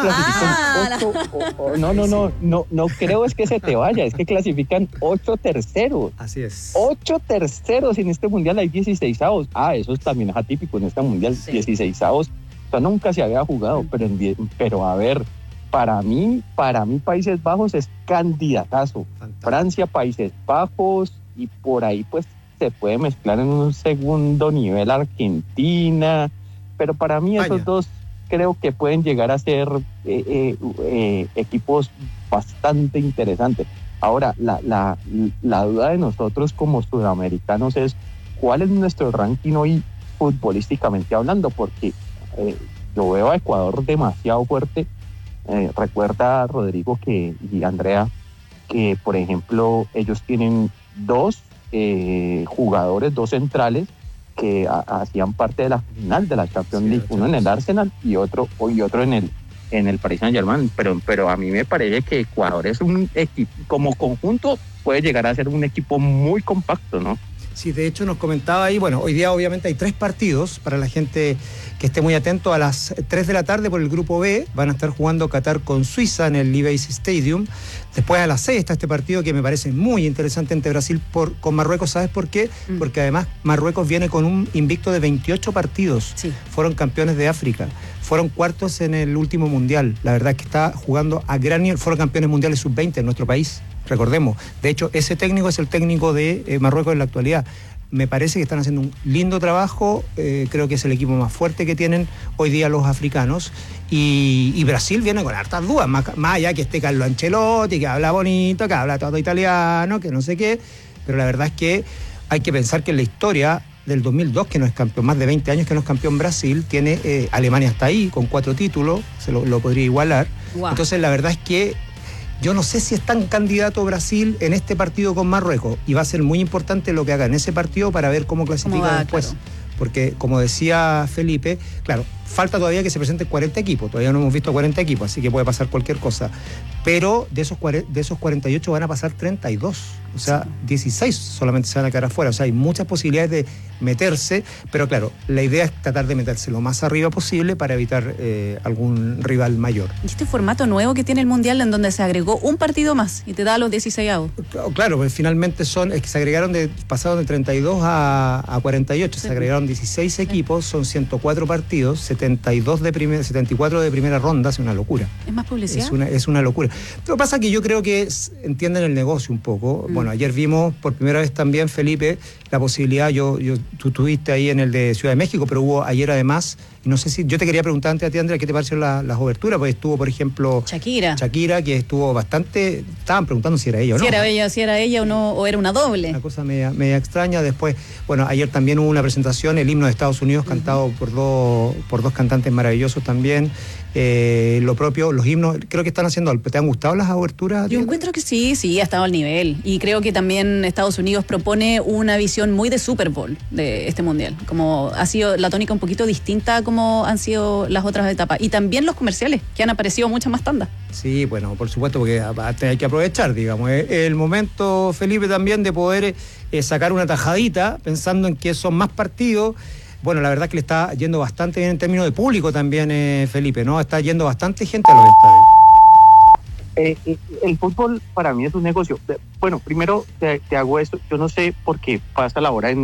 no creo es que se te vaya, es que clasifican 8 terceros. Así es. 8 terceros en este mundial, hay 16avos. Eso también es atípico en este mundial, sí. 16avos. O sea, nunca se había jugado, pero a ver, para mí Países Bajos es candidatazo. Fantástico. Francia, Países Bajos, y por ahí pues se puede mezclar en un segundo nivel Argentina, pero para mí esos dos creo que pueden llegar a ser equipos bastante interesantes. Ahora, la duda de nosotros como sudamericanos es ¿cuál es nuestro ranking hoy futbolísticamente hablando? Porque yo veo a Ecuador demasiado fuerte. Recuerda, Rodrigo y Andrea, que por ejemplo ellos tienen 2 jugadores, 2 centrales que hacían parte de la final de la Champions League, uno en el Arsenal y otro en el Paris Saint-Germain, pero a mí me parece que Ecuador es un equipo, como conjunto puede llegar a ser un equipo muy compacto, ¿no? Sí, de hecho nos comentaba ahí, bueno, hoy día obviamente hay 3 partidos para la gente que esté muy atento. A las 3 de la tarde por el grupo B van a estar jugando Qatar con Suiza en el Levi's Stadium. Después a las 6 está este partido que me parece muy interesante entre Brasil con Marruecos. ¿Sabes por qué? Porque además Marruecos viene con un invicto de 28 partidos. Sí. Fueron campeones de África. Fueron cuartos en el último mundial. La verdad es que está jugando a gran nivel. Fueron campeones mundiales sub-20 en nuestro país. Recordemos, de hecho, ese técnico es el técnico de Marruecos en la actualidad. me parece que están haciendo un lindo trabajo, creo que es el equipo más fuerte que tienen hoy día los africanos, y Brasil viene con hartas dudas, más allá que esté Carlo Ancelotti, que habla bonito, que habla todo italiano, que no sé qué, pero la verdad es que hay que pensar que en la historia del 2002, que no es campeón, más de 20 años que no es campeón Brasil, tiene Alemania hasta ahí, con 4 títulos, se lo podría igualar. Wow. Entonces la verdad es que yo no sé si es tan candidato Brasil en este partido con Marruecos, y va a ser muy importante lo que haga en ese partido para ver cómo clasifica después. Claro. Porque, como decía Felipe, claro, falta todavía que se presenten 40 equipos, todavía no hemos visto 40 equipos, así que puede pasar cualquier cosa. Pero de esos 48 van a pasar 32, o sea, 16 solamente se van a quedar afuera, o sea, hay muchas posibilidades de meterse, pero claro, la idea es tratar de meterse lo más arriba posible para evitar algún rival mayor. Y este formato nuevo que tiene el Mundial, en donde se agregó un partido más y te da los 16avos. Claro, pues finalmente es que se agregaron pasaron de 32 a 48, sí. Se agregaron 16 equipos, son 104 partidos, 74 de primera ronda, es una locura. ¿Es más publicidad? Es una locura. Lo que pasa es que yo creo que entienden el negocio un poco. Bueno, ayer vimos por primera vez también, Felipe, la posibilidad, tú estuviste ahí en el de Ciudad de México, pero hubo ayer además, y no sé si, yo te quería preguntar antes a ti, Andrea, ¿qué te parecieron las oberturas? Porque estuvo, por ejemplo, Shakira, que estuvo bastante, estaban preguntando si era ella o no. Si era ella o no, o era una doble. Una cosa media extraña. Después, bueno, ayer también hubo una presentación, el himno de Estados Unidos, cantado por dos cantantes maravillosos también. Lo propio, los himnos, creo que están haciendo. ¿Te han gustado las aberturas? Yo encuentro que sí, ha estado al nivel. Y creo que también Estados Unidos propone una visión muy de Super Bowl de este Mundial. Como ha sido la tónica un poquito distinta como han sido las otras etapas. Y también los comerciales, que han aparecido muchas más tandas. Sí, bueno, por supuesto, porque hay que aprovechar, digamos. El momento, Felipe, también de poder sacar una tajadita, pensando en que son más partidos. Bueno, la verdad es que le está yendo bastante bien en términos de público también, Felipe, ¿no? Está yendo bastante gente a los estadios. El fútbol para mí es un negocio. Bueno, primero te hago esto. Yo no sé por qué pasa la hora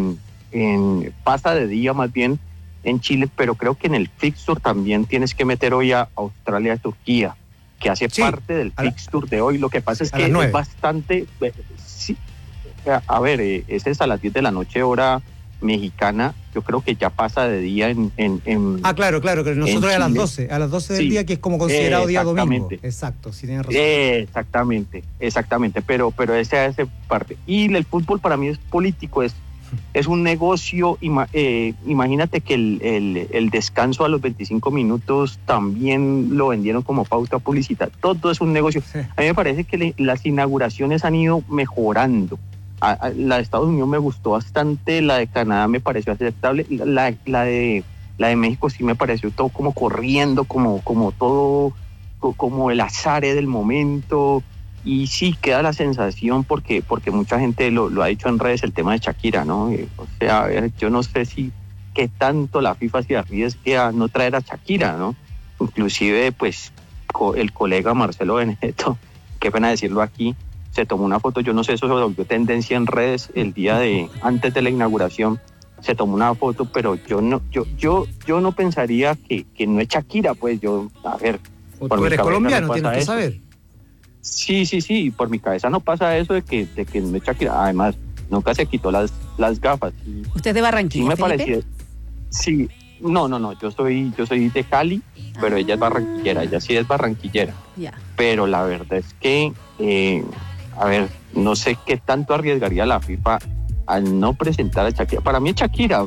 pasa de día más bien en Chile, pero creo que en el fixture también tienes que meter hoy a Australia y Turquía, que hace parte del fixture de hoy. Lo que pasa es que es bastante... Sí, a ver, ese es a las 10 de la noche hora mexicana. Yo creo que ya pasa de día en claro, que nosotros es a las 12 del día, que es como considerado día domingo. Exacto, sí tienes razón. Exactamente, pero esa es parte. Y el fútbol para mí es político, es un negocio. Imagínate que el descanso a los 25 minutos también lo vendieron como pauta publicitaria. Todo es un negocio. A mí me parece que las inauguraciones han ido mejorando. La de Estados Unidos me gustó bastante, la de Canadá me pareció aceptable, la de México sí me pareció todo como corriendo, como todo, como el azar del momento, y sí queda la sensación, porque mucha gente lo ha dicho en redes, el tema de Shakira, ¿no? O sea, a ver, yo no sé qué tanto la FIFA se arriesgue a no traer a Shakira, ¿no? Inclusive, pues, el colega Marcelo Benedetto, qué pena decirlo aquí, se tomó una foto, yo no sé, eso se volvió tendencia en redes el día antes de la inauguración, se tomó una foto, pero yo no pensaría que no es Shakira, pues a ver. Tú eres colombiano, no tienes que saber. Sí, por mi cabeza no pasa eso de que no es Shakira, además nunca se quitó las gafas. ¿Usted es de Barranquilla, sí me Felipe? Pareció, sí, no, yo soy de Cali, pero ella es barranquillera, ella sí es barranquillera. Ya. Pero la verdad es que a ver, no sé qué tanto arriesgaría la FIFA al no presentar a Shakira. Para mí es Shakira,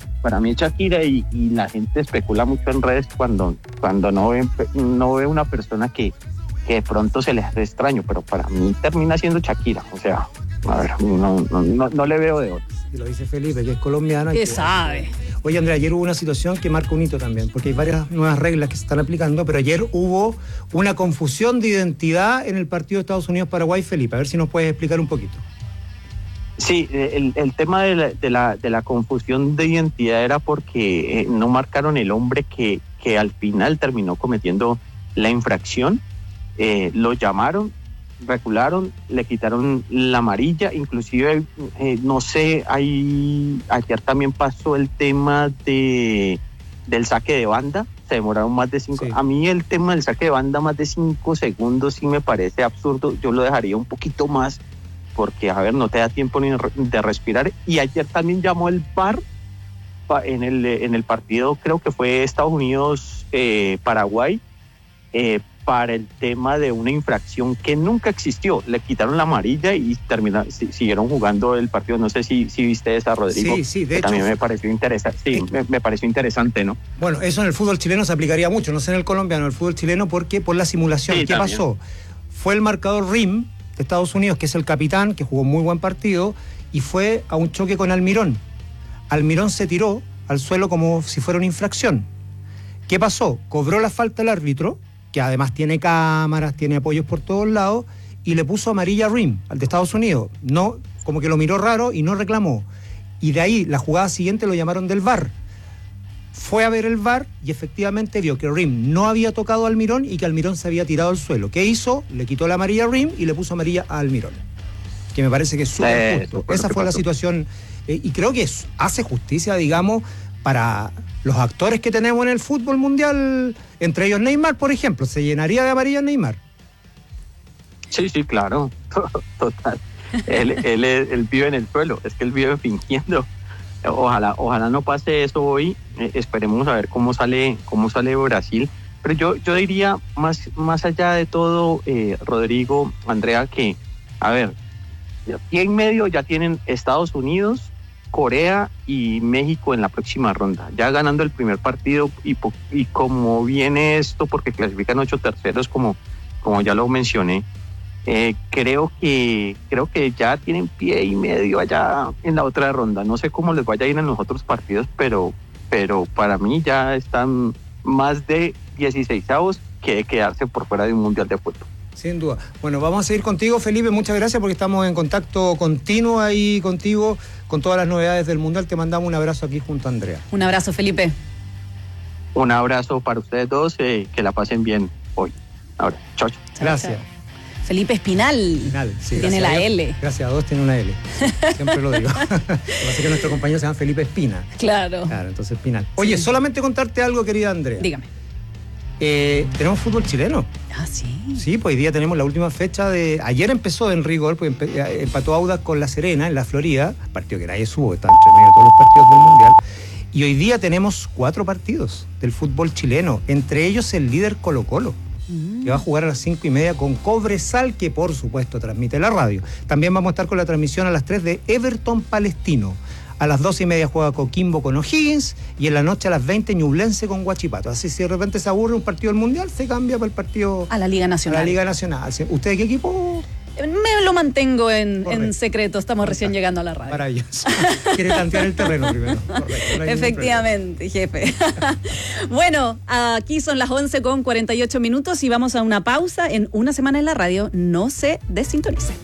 y la gente especula mucho en redes cuando no ve una persona que de pronto se le hace extraño, pero para mí termina siendo Shakira, o sea, a ver, no le veo de otro. Y lo dice Felipe, que es colombiano. ¿Qué sabe? Oye, Andrea, ayer hubo una situación que marca un hito también, porque hay varias nuevas reglas que se están aplicando, pero ayer hubo una confusión de identidad en el partido de Estados Unidos-Paraguay. Felipe, a ver si nos puedes explicar un poquito. Sí, el tema de la confusión de identidad era porque no marcaron el hombre que al final terminó cometiendo la infracción. Lo llamaron, recularon, le quitaron la amarilla, inclusive no sé, ayer también pasó el tema del saque de banda, se demoraron más de 5, sí. A mí el tema del saque de banda más de 5 segundos sí me parece absurdo, yo lo dejaría un poquito más, porque a ver, no te da tiempo ni de respirar. Y ayer también llamó el VAR en el partido, creo que fue Estados Unidos Paraguay, para el tema de una infracción que nunca existió. Le quitaron la amarilla y siguieron jugando el partido. No sé si viste esa, Rodrigo. Sí, de hecho. También me pareció interesante. Sí, me pareció interesante, ¿no? Bueno, eso en el fútbol chileno se aplicaría mucho, no sé en el colombiano, el fútbol chileno, porque por la simulación. Sí, ¿qué también pasó? Fue el marcador Rim de Estados Unidos, que es el capitán, que jugó muy buen partido, y fue a un choque con Almirón. Almirón se tiró al suelo como si fuera una infracción. ¿Qué pasó? Cobró la falta el árbitro, que además tiene cámaras, tiene apoyos por todos lados, y le puso amarilla a Rim, al de Estados Unidos. No, como que lo miró raro y no reclamó. Y de ahí, la jugada siguiente lo llamaron del VAR. Fue a ver el VAR y efectivamente vio que Rim no había tocado a Almirón y que Almirón se había tirado al suelo. ¿Qué hizo? Le quitó la amarilla a Rim y le puso amarilla a Almirón. Que me parece que es súper justo. Esa fue la situación, y creo que hace justicia, digamos, para los actores que tenemos en el fútbol mundial, entre ellos Neymar, por ejemplo. ¿Se llenaría de amarilla Neymar? Sí, claro. Total. Él vive en el suelo, es que él vive fingiendo. Ojalá no pase eso hoy. Esperemos a ver cómo sale Brasil. Pero yo diría, más allá de todo, Rodrigo, Andrea, que, a ver, y en medio ya tienen Estados Unidos, Corea y México en la próxima ronda, ya ganando el primer partido, y como viene esto, porque clasifican 8 terceros, como ya lo mencioné, creo que ya tienen pie y medio allá en la otra ronda. No sé cómo les vaya a ir en los otros partidos, pero para mí ya están más de 16avos que de quedarse por fuera de un mundial de fútbol. Sin duda. Bueno, vamos a seguir contigo, Felipe, muchas gracias, porque estamos en contacto continuo ahí contigo, con todas las novedades del mundial. Te mandamos un abrazo aquí junto a Andrea. Un abrazo, Felipe. Un abrazo para ustedes dos, que la pasen bien hoy. Ahora, chao. Gracias. Felipe Espinal. Sí, tiene la L. Gracias a Dios tiene una L. Siempre lo digo. Lo que pasa es que nuestro compañero se llama Felipe Espina. Claro, entonces Espinal. Oye, solamente contarte algo, querida Andrea. Dígame. Tenemos fútbol chileno. Ah, sí. Sí, pues hoy día tenemos la última fecha de... Ayer empezó en rigor, pues empató Audax con La Serena en la Florida, partido que nadie subo, está entre medio de todos los partidos del Mundial. Y hoy día tenemos 4 partidos del fútbol chileno, entre ellos el líder Colo-Colo, que va a jugar a las 5:30 con Cobresal, que por supuesto transmite la radio. También vamos a estar con la transmisión a las 3 de Everton Palestino. A las 2:30 juega Coquimbo con O'Higgins, y en la noche a las 20 Ñublense con Huachipato. Así, si de repente se aburre un partido del Mundial, se cambia para el partido... A la Liga Nacional. A la Liga Nacional. ¿Usted de qué equipo? Me lo mantengo en secreto, estamos recién llegando a la radio. Maravilloso. Quiere tantear el terreno primero. Correcto, no efectivamente, jefe. Bueno, aquí son las 11:48 y vamos a una pausa en Una Semana en la Radio. No se desintonice.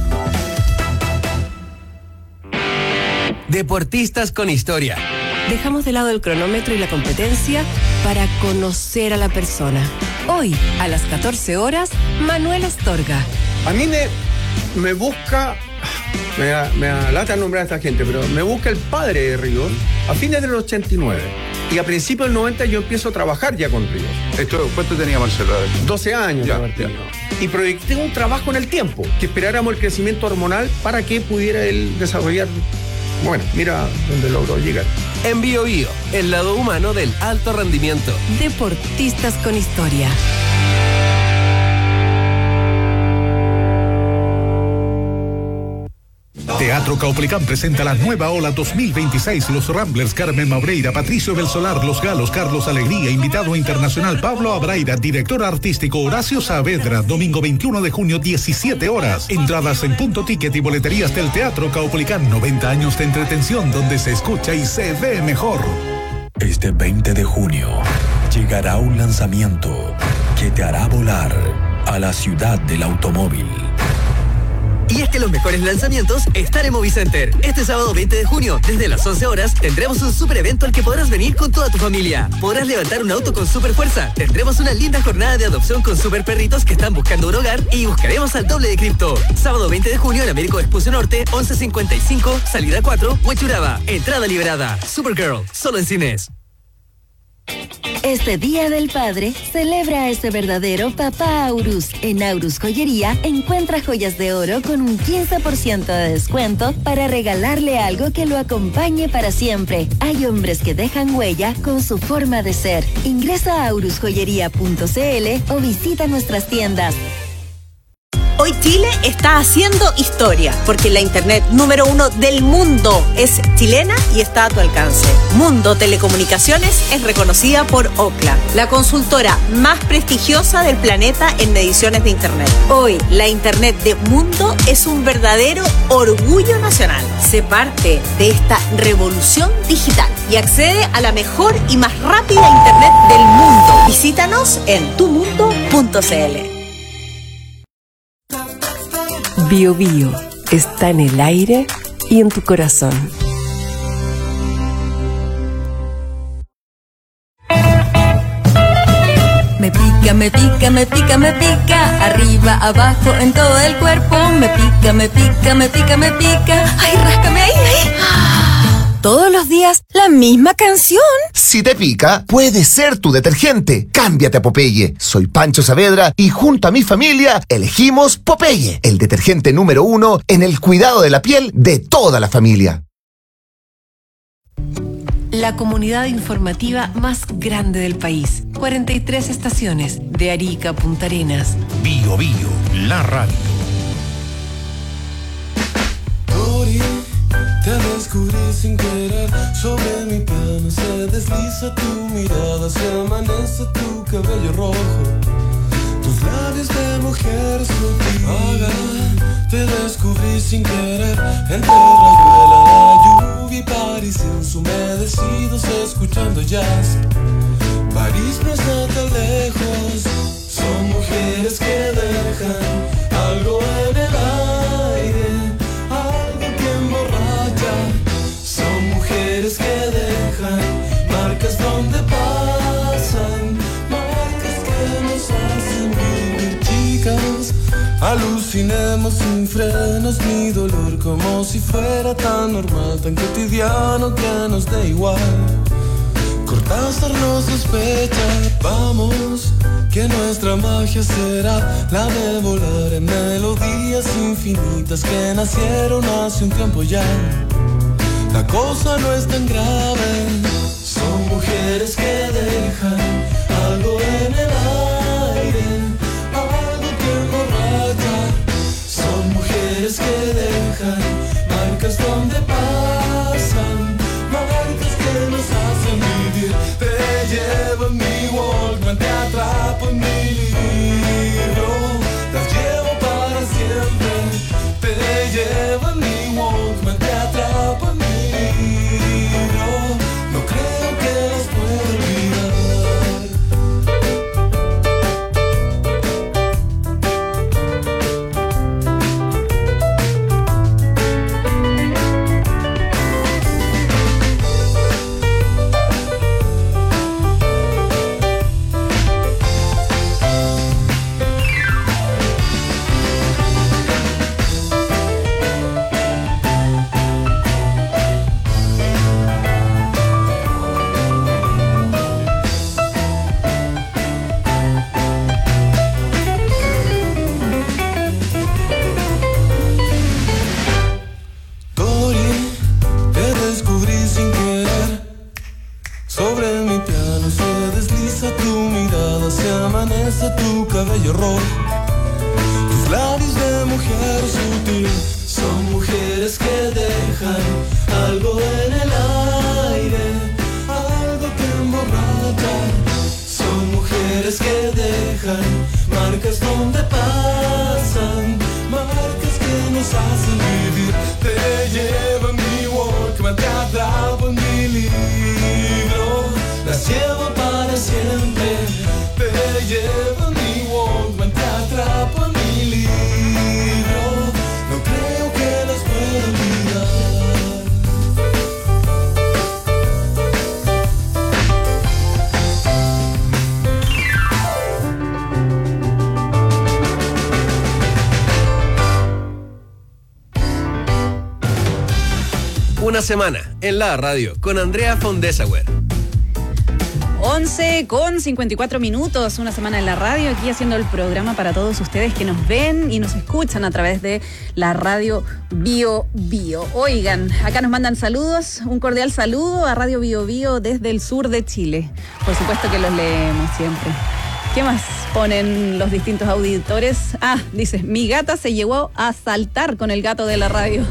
Deportistas con historia. Dejamos de lado el cronómetro y la competencia para conocer a la persona. Hoy, a las 14 horas, Manuel Astorga. A mí me busca, me da lata nombrar a esta gente, pero me busca el padre de Ríos a fines del 89. Y a principios del 90 yo empiezo a trabajar ya con Ríos. ¿Cuánto tenía Marcelo? 12 años. Ya. Y proyecté un trabajo en el tiempo, que esperáramos el crecimiento hormonal para que pudiera él desarrollar. Bueno, mira dónde logró llegar. En Bio Bio, el lado humano del alto rendimiento. Deportistas con historia. Teatro Caupolicán presenta la nueva ola 2026. Los Ramblers, Carmen Maureira, Patricio del Solar, Los Galos, Carlos Alegría, invitado internacional Pablo Abraira, director artístico Horacio Saavedra, domingo 21 de junio, 17 horas. Entradas en Punto Ticket y boleterías del Teatro Caupolicán. 90 años de entretención donde se escucha y se ve mejor. Este 20 de junio llegará un lanzamiento que te hará volar a la ciudad del automóvil. Y es que los mejores lanzamientos están en Movicenter. Este sábado 20 de junio, desde las 11 horas, tendremos un super evento al que podrás venir con toda tu familia. Podrás levantar un auto con super fuerza. Tendremos una linda jornada de adopción con super perritos que están buscando un hogar y buscaremos al doble de cripto. Sábado 20 de junio en Américo Vespucio Norte, 11:55, salida 4, Huechuraba. Entrada liberada. Supergirl, solo en cines. Este Día del Padre, celebra a ese verdadero papá Aurus. En Aurus Joyería, encuentra joyas de oro con un 15% de descuento para regalarle algo que lo acompañe para siempre. Hay hombres que dejan huella con su forma de ser. Ingresa a aurusjoyería.cl o visita nuestras tiendas. Hoy Chile está haciendo historia, porque la internet número 1 del mundo es chilena y está a tu alcance. Mundo Telecomunicaciones es reconocida por Ookla, la consultora más prestigiosa del planeta en mediciones de internet. Hoy, la internet de Mundo es un verdadero orgullo nacional. Sé parte de esta revolución digital y accede a la mejor y más rápida internet del mundo. Visítanos en tumundo.cl. Bio Bio está en el aire y en tu corazón. Me pica, me pica, me pica, me pica. Arriba, abajo, en todo el cuerpo. Me pica, me pica, me pica, me pica. Ay, ráscame ahí, ahí. Todos los días, la misma canción. Si te pica, puede ser tu detergente. Cámbiate a Popeye. Soy Pancho Saavedra y junto a mi familia elegimos Popeye, el detergente número 1 en el cuidado de la piel de toda la familia. La comunidad informativa más grande del país. 43 estaciones, de Arica a Punta Arenas. Bio Bio, la radio. Te descubrí sin querer, sobre mi piano se desliza tu mirada, se amanece tu cabello rojo, tus labios de mujer sutil. Te descubrí sin querer, entre rayuela, la lluvia y París humedecidos escuchando jazz. París no está tan lejos, son mujeres que dejan algo en el aire, algo que emborracha. Son mujeres que dejan marcas donde pasan, marcas que nos hacen vivir. Chicas, alucinemos sin frenos, mi dolor como si fuera tan normal, tan cotidiano que nos dé igual. Cortázar nos sospecha, vamos, que nuestra magia será la de volar en melodías infinitas que nacieron hace un tiempo ya. La cosa no es tan grave, son mujeres que dejan algo en el aire, algo que emborracha. Son mujeres que dejan marcas donde pasan, marcas que nos hacen vivir. Te llevo en mi Walkman, te atrapo en mi libro, las llevo para siempre. Te llevo en mi Walkman, te atrapo en mi libro, no creo que las pueda olvidar. Tu cabello rojo, tus labios de mujer sutil. Son mujeres que dejan algo en el aire, algo que emborracha. Son mujeres que dejan marcas donde pasan, marcas que nos hacen vivir. Te llevo en mi Walkman, te atrapo en mi libro, las llevo para siempre. Te llevo en mi Walkman, te atrapo en mi libro, no creo que las pueda olvidar. Una semana en la radio con Andrea von Dessauer. 11:54, una semana en la radio, aquí haciendo el programa para todos ustedes que nos ven y nos escuchan a través de la radio Bio Bio. Oigan, acá nos mandan saludos, un cordial saludo a Radio Bio Bio desde el sur de Chile. Por supuesto que los leemos siempre. ¿Qué más ponen los distintos auditores? Dice, mi gata se llegó a saltar con el gato de la radio.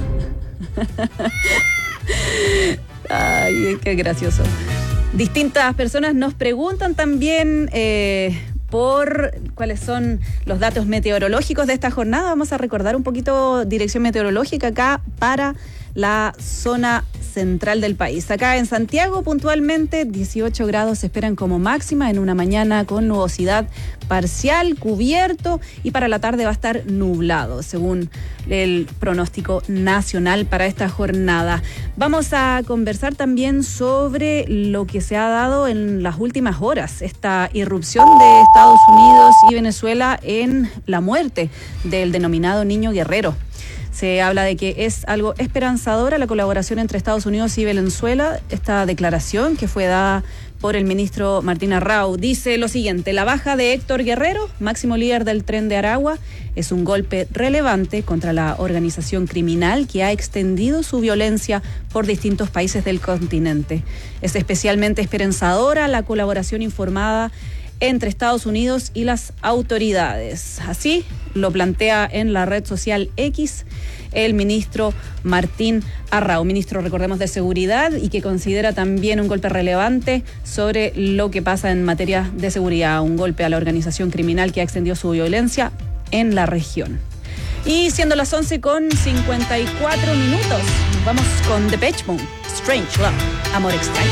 Ay, qué gracioso. Distintas personas nos preguntan también por cuáles son los datos meteorológicos de esta jornada. Vamos a recordar un poquito dirección meteorológica acá para la zona central del país. Acá en Santiago, puntualmente, 18 grados se esperan como máxima en una mañana con nubosidad parcial, cubierto, y para la tarde va a estar nublado, según el pronóstico nacional para esta jornada. Vamos a conversar también sobre lo que se ha dado en las últimas horas, esta irrupción de Estados Unidos y Venezuela en la muerte del denominado niño guerrero. Se habla de que es algo esperanzadora la colaboración entre Estados Unidos y Venezuela. Esta declaración que fue dada por el ministro Martín Arrau dice lo siguiente: la baja de Héctor Guerrero, máximo líder del Tren de Aragua, es un golpe relevante contra la organización criminal que ha extendido su violencia por distintos países del continente. Es especialmente esperanzadora la colaboración informada entre Estados Unidos y las autoridades. Así lo plantea en la red social X el ministro Martín Arrau, ministro, recordemos, de Seguridad, y que considera también un golpe relevante sobre lo que pasa en materia de seguridad, un golpe a la organización criminal que ha extendido su violencia en la región. Y siendo las 11:54, nos vamos con Depeche Mode, Strange Love, Amor Extraño.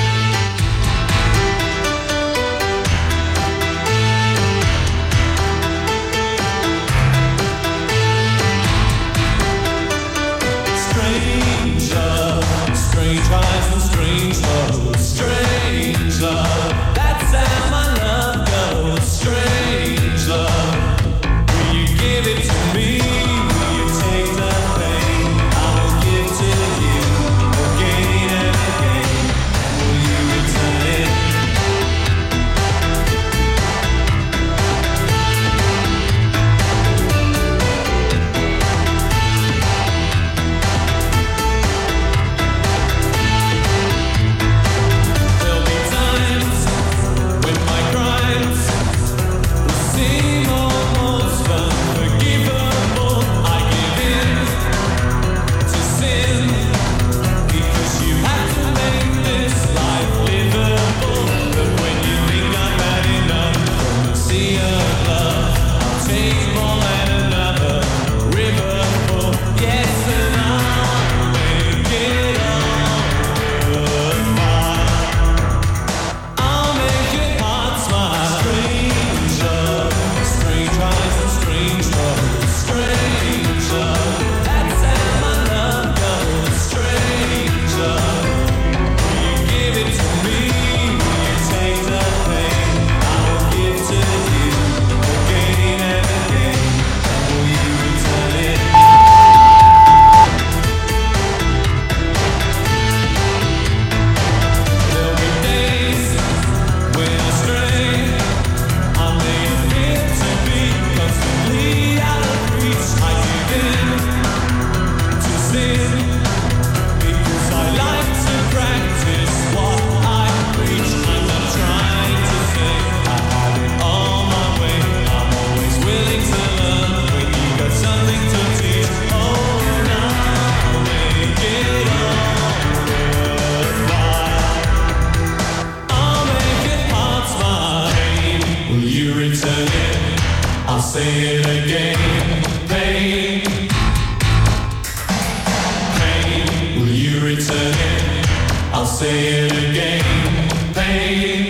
Strange eyes and strange love, strange love. That's how my love goes. Strange love. Will you give it to me? Will you take the pain? I will give to you again and again. Will you return it? I'll say it again, pain, pain, will you return it? I'll say it again, pain.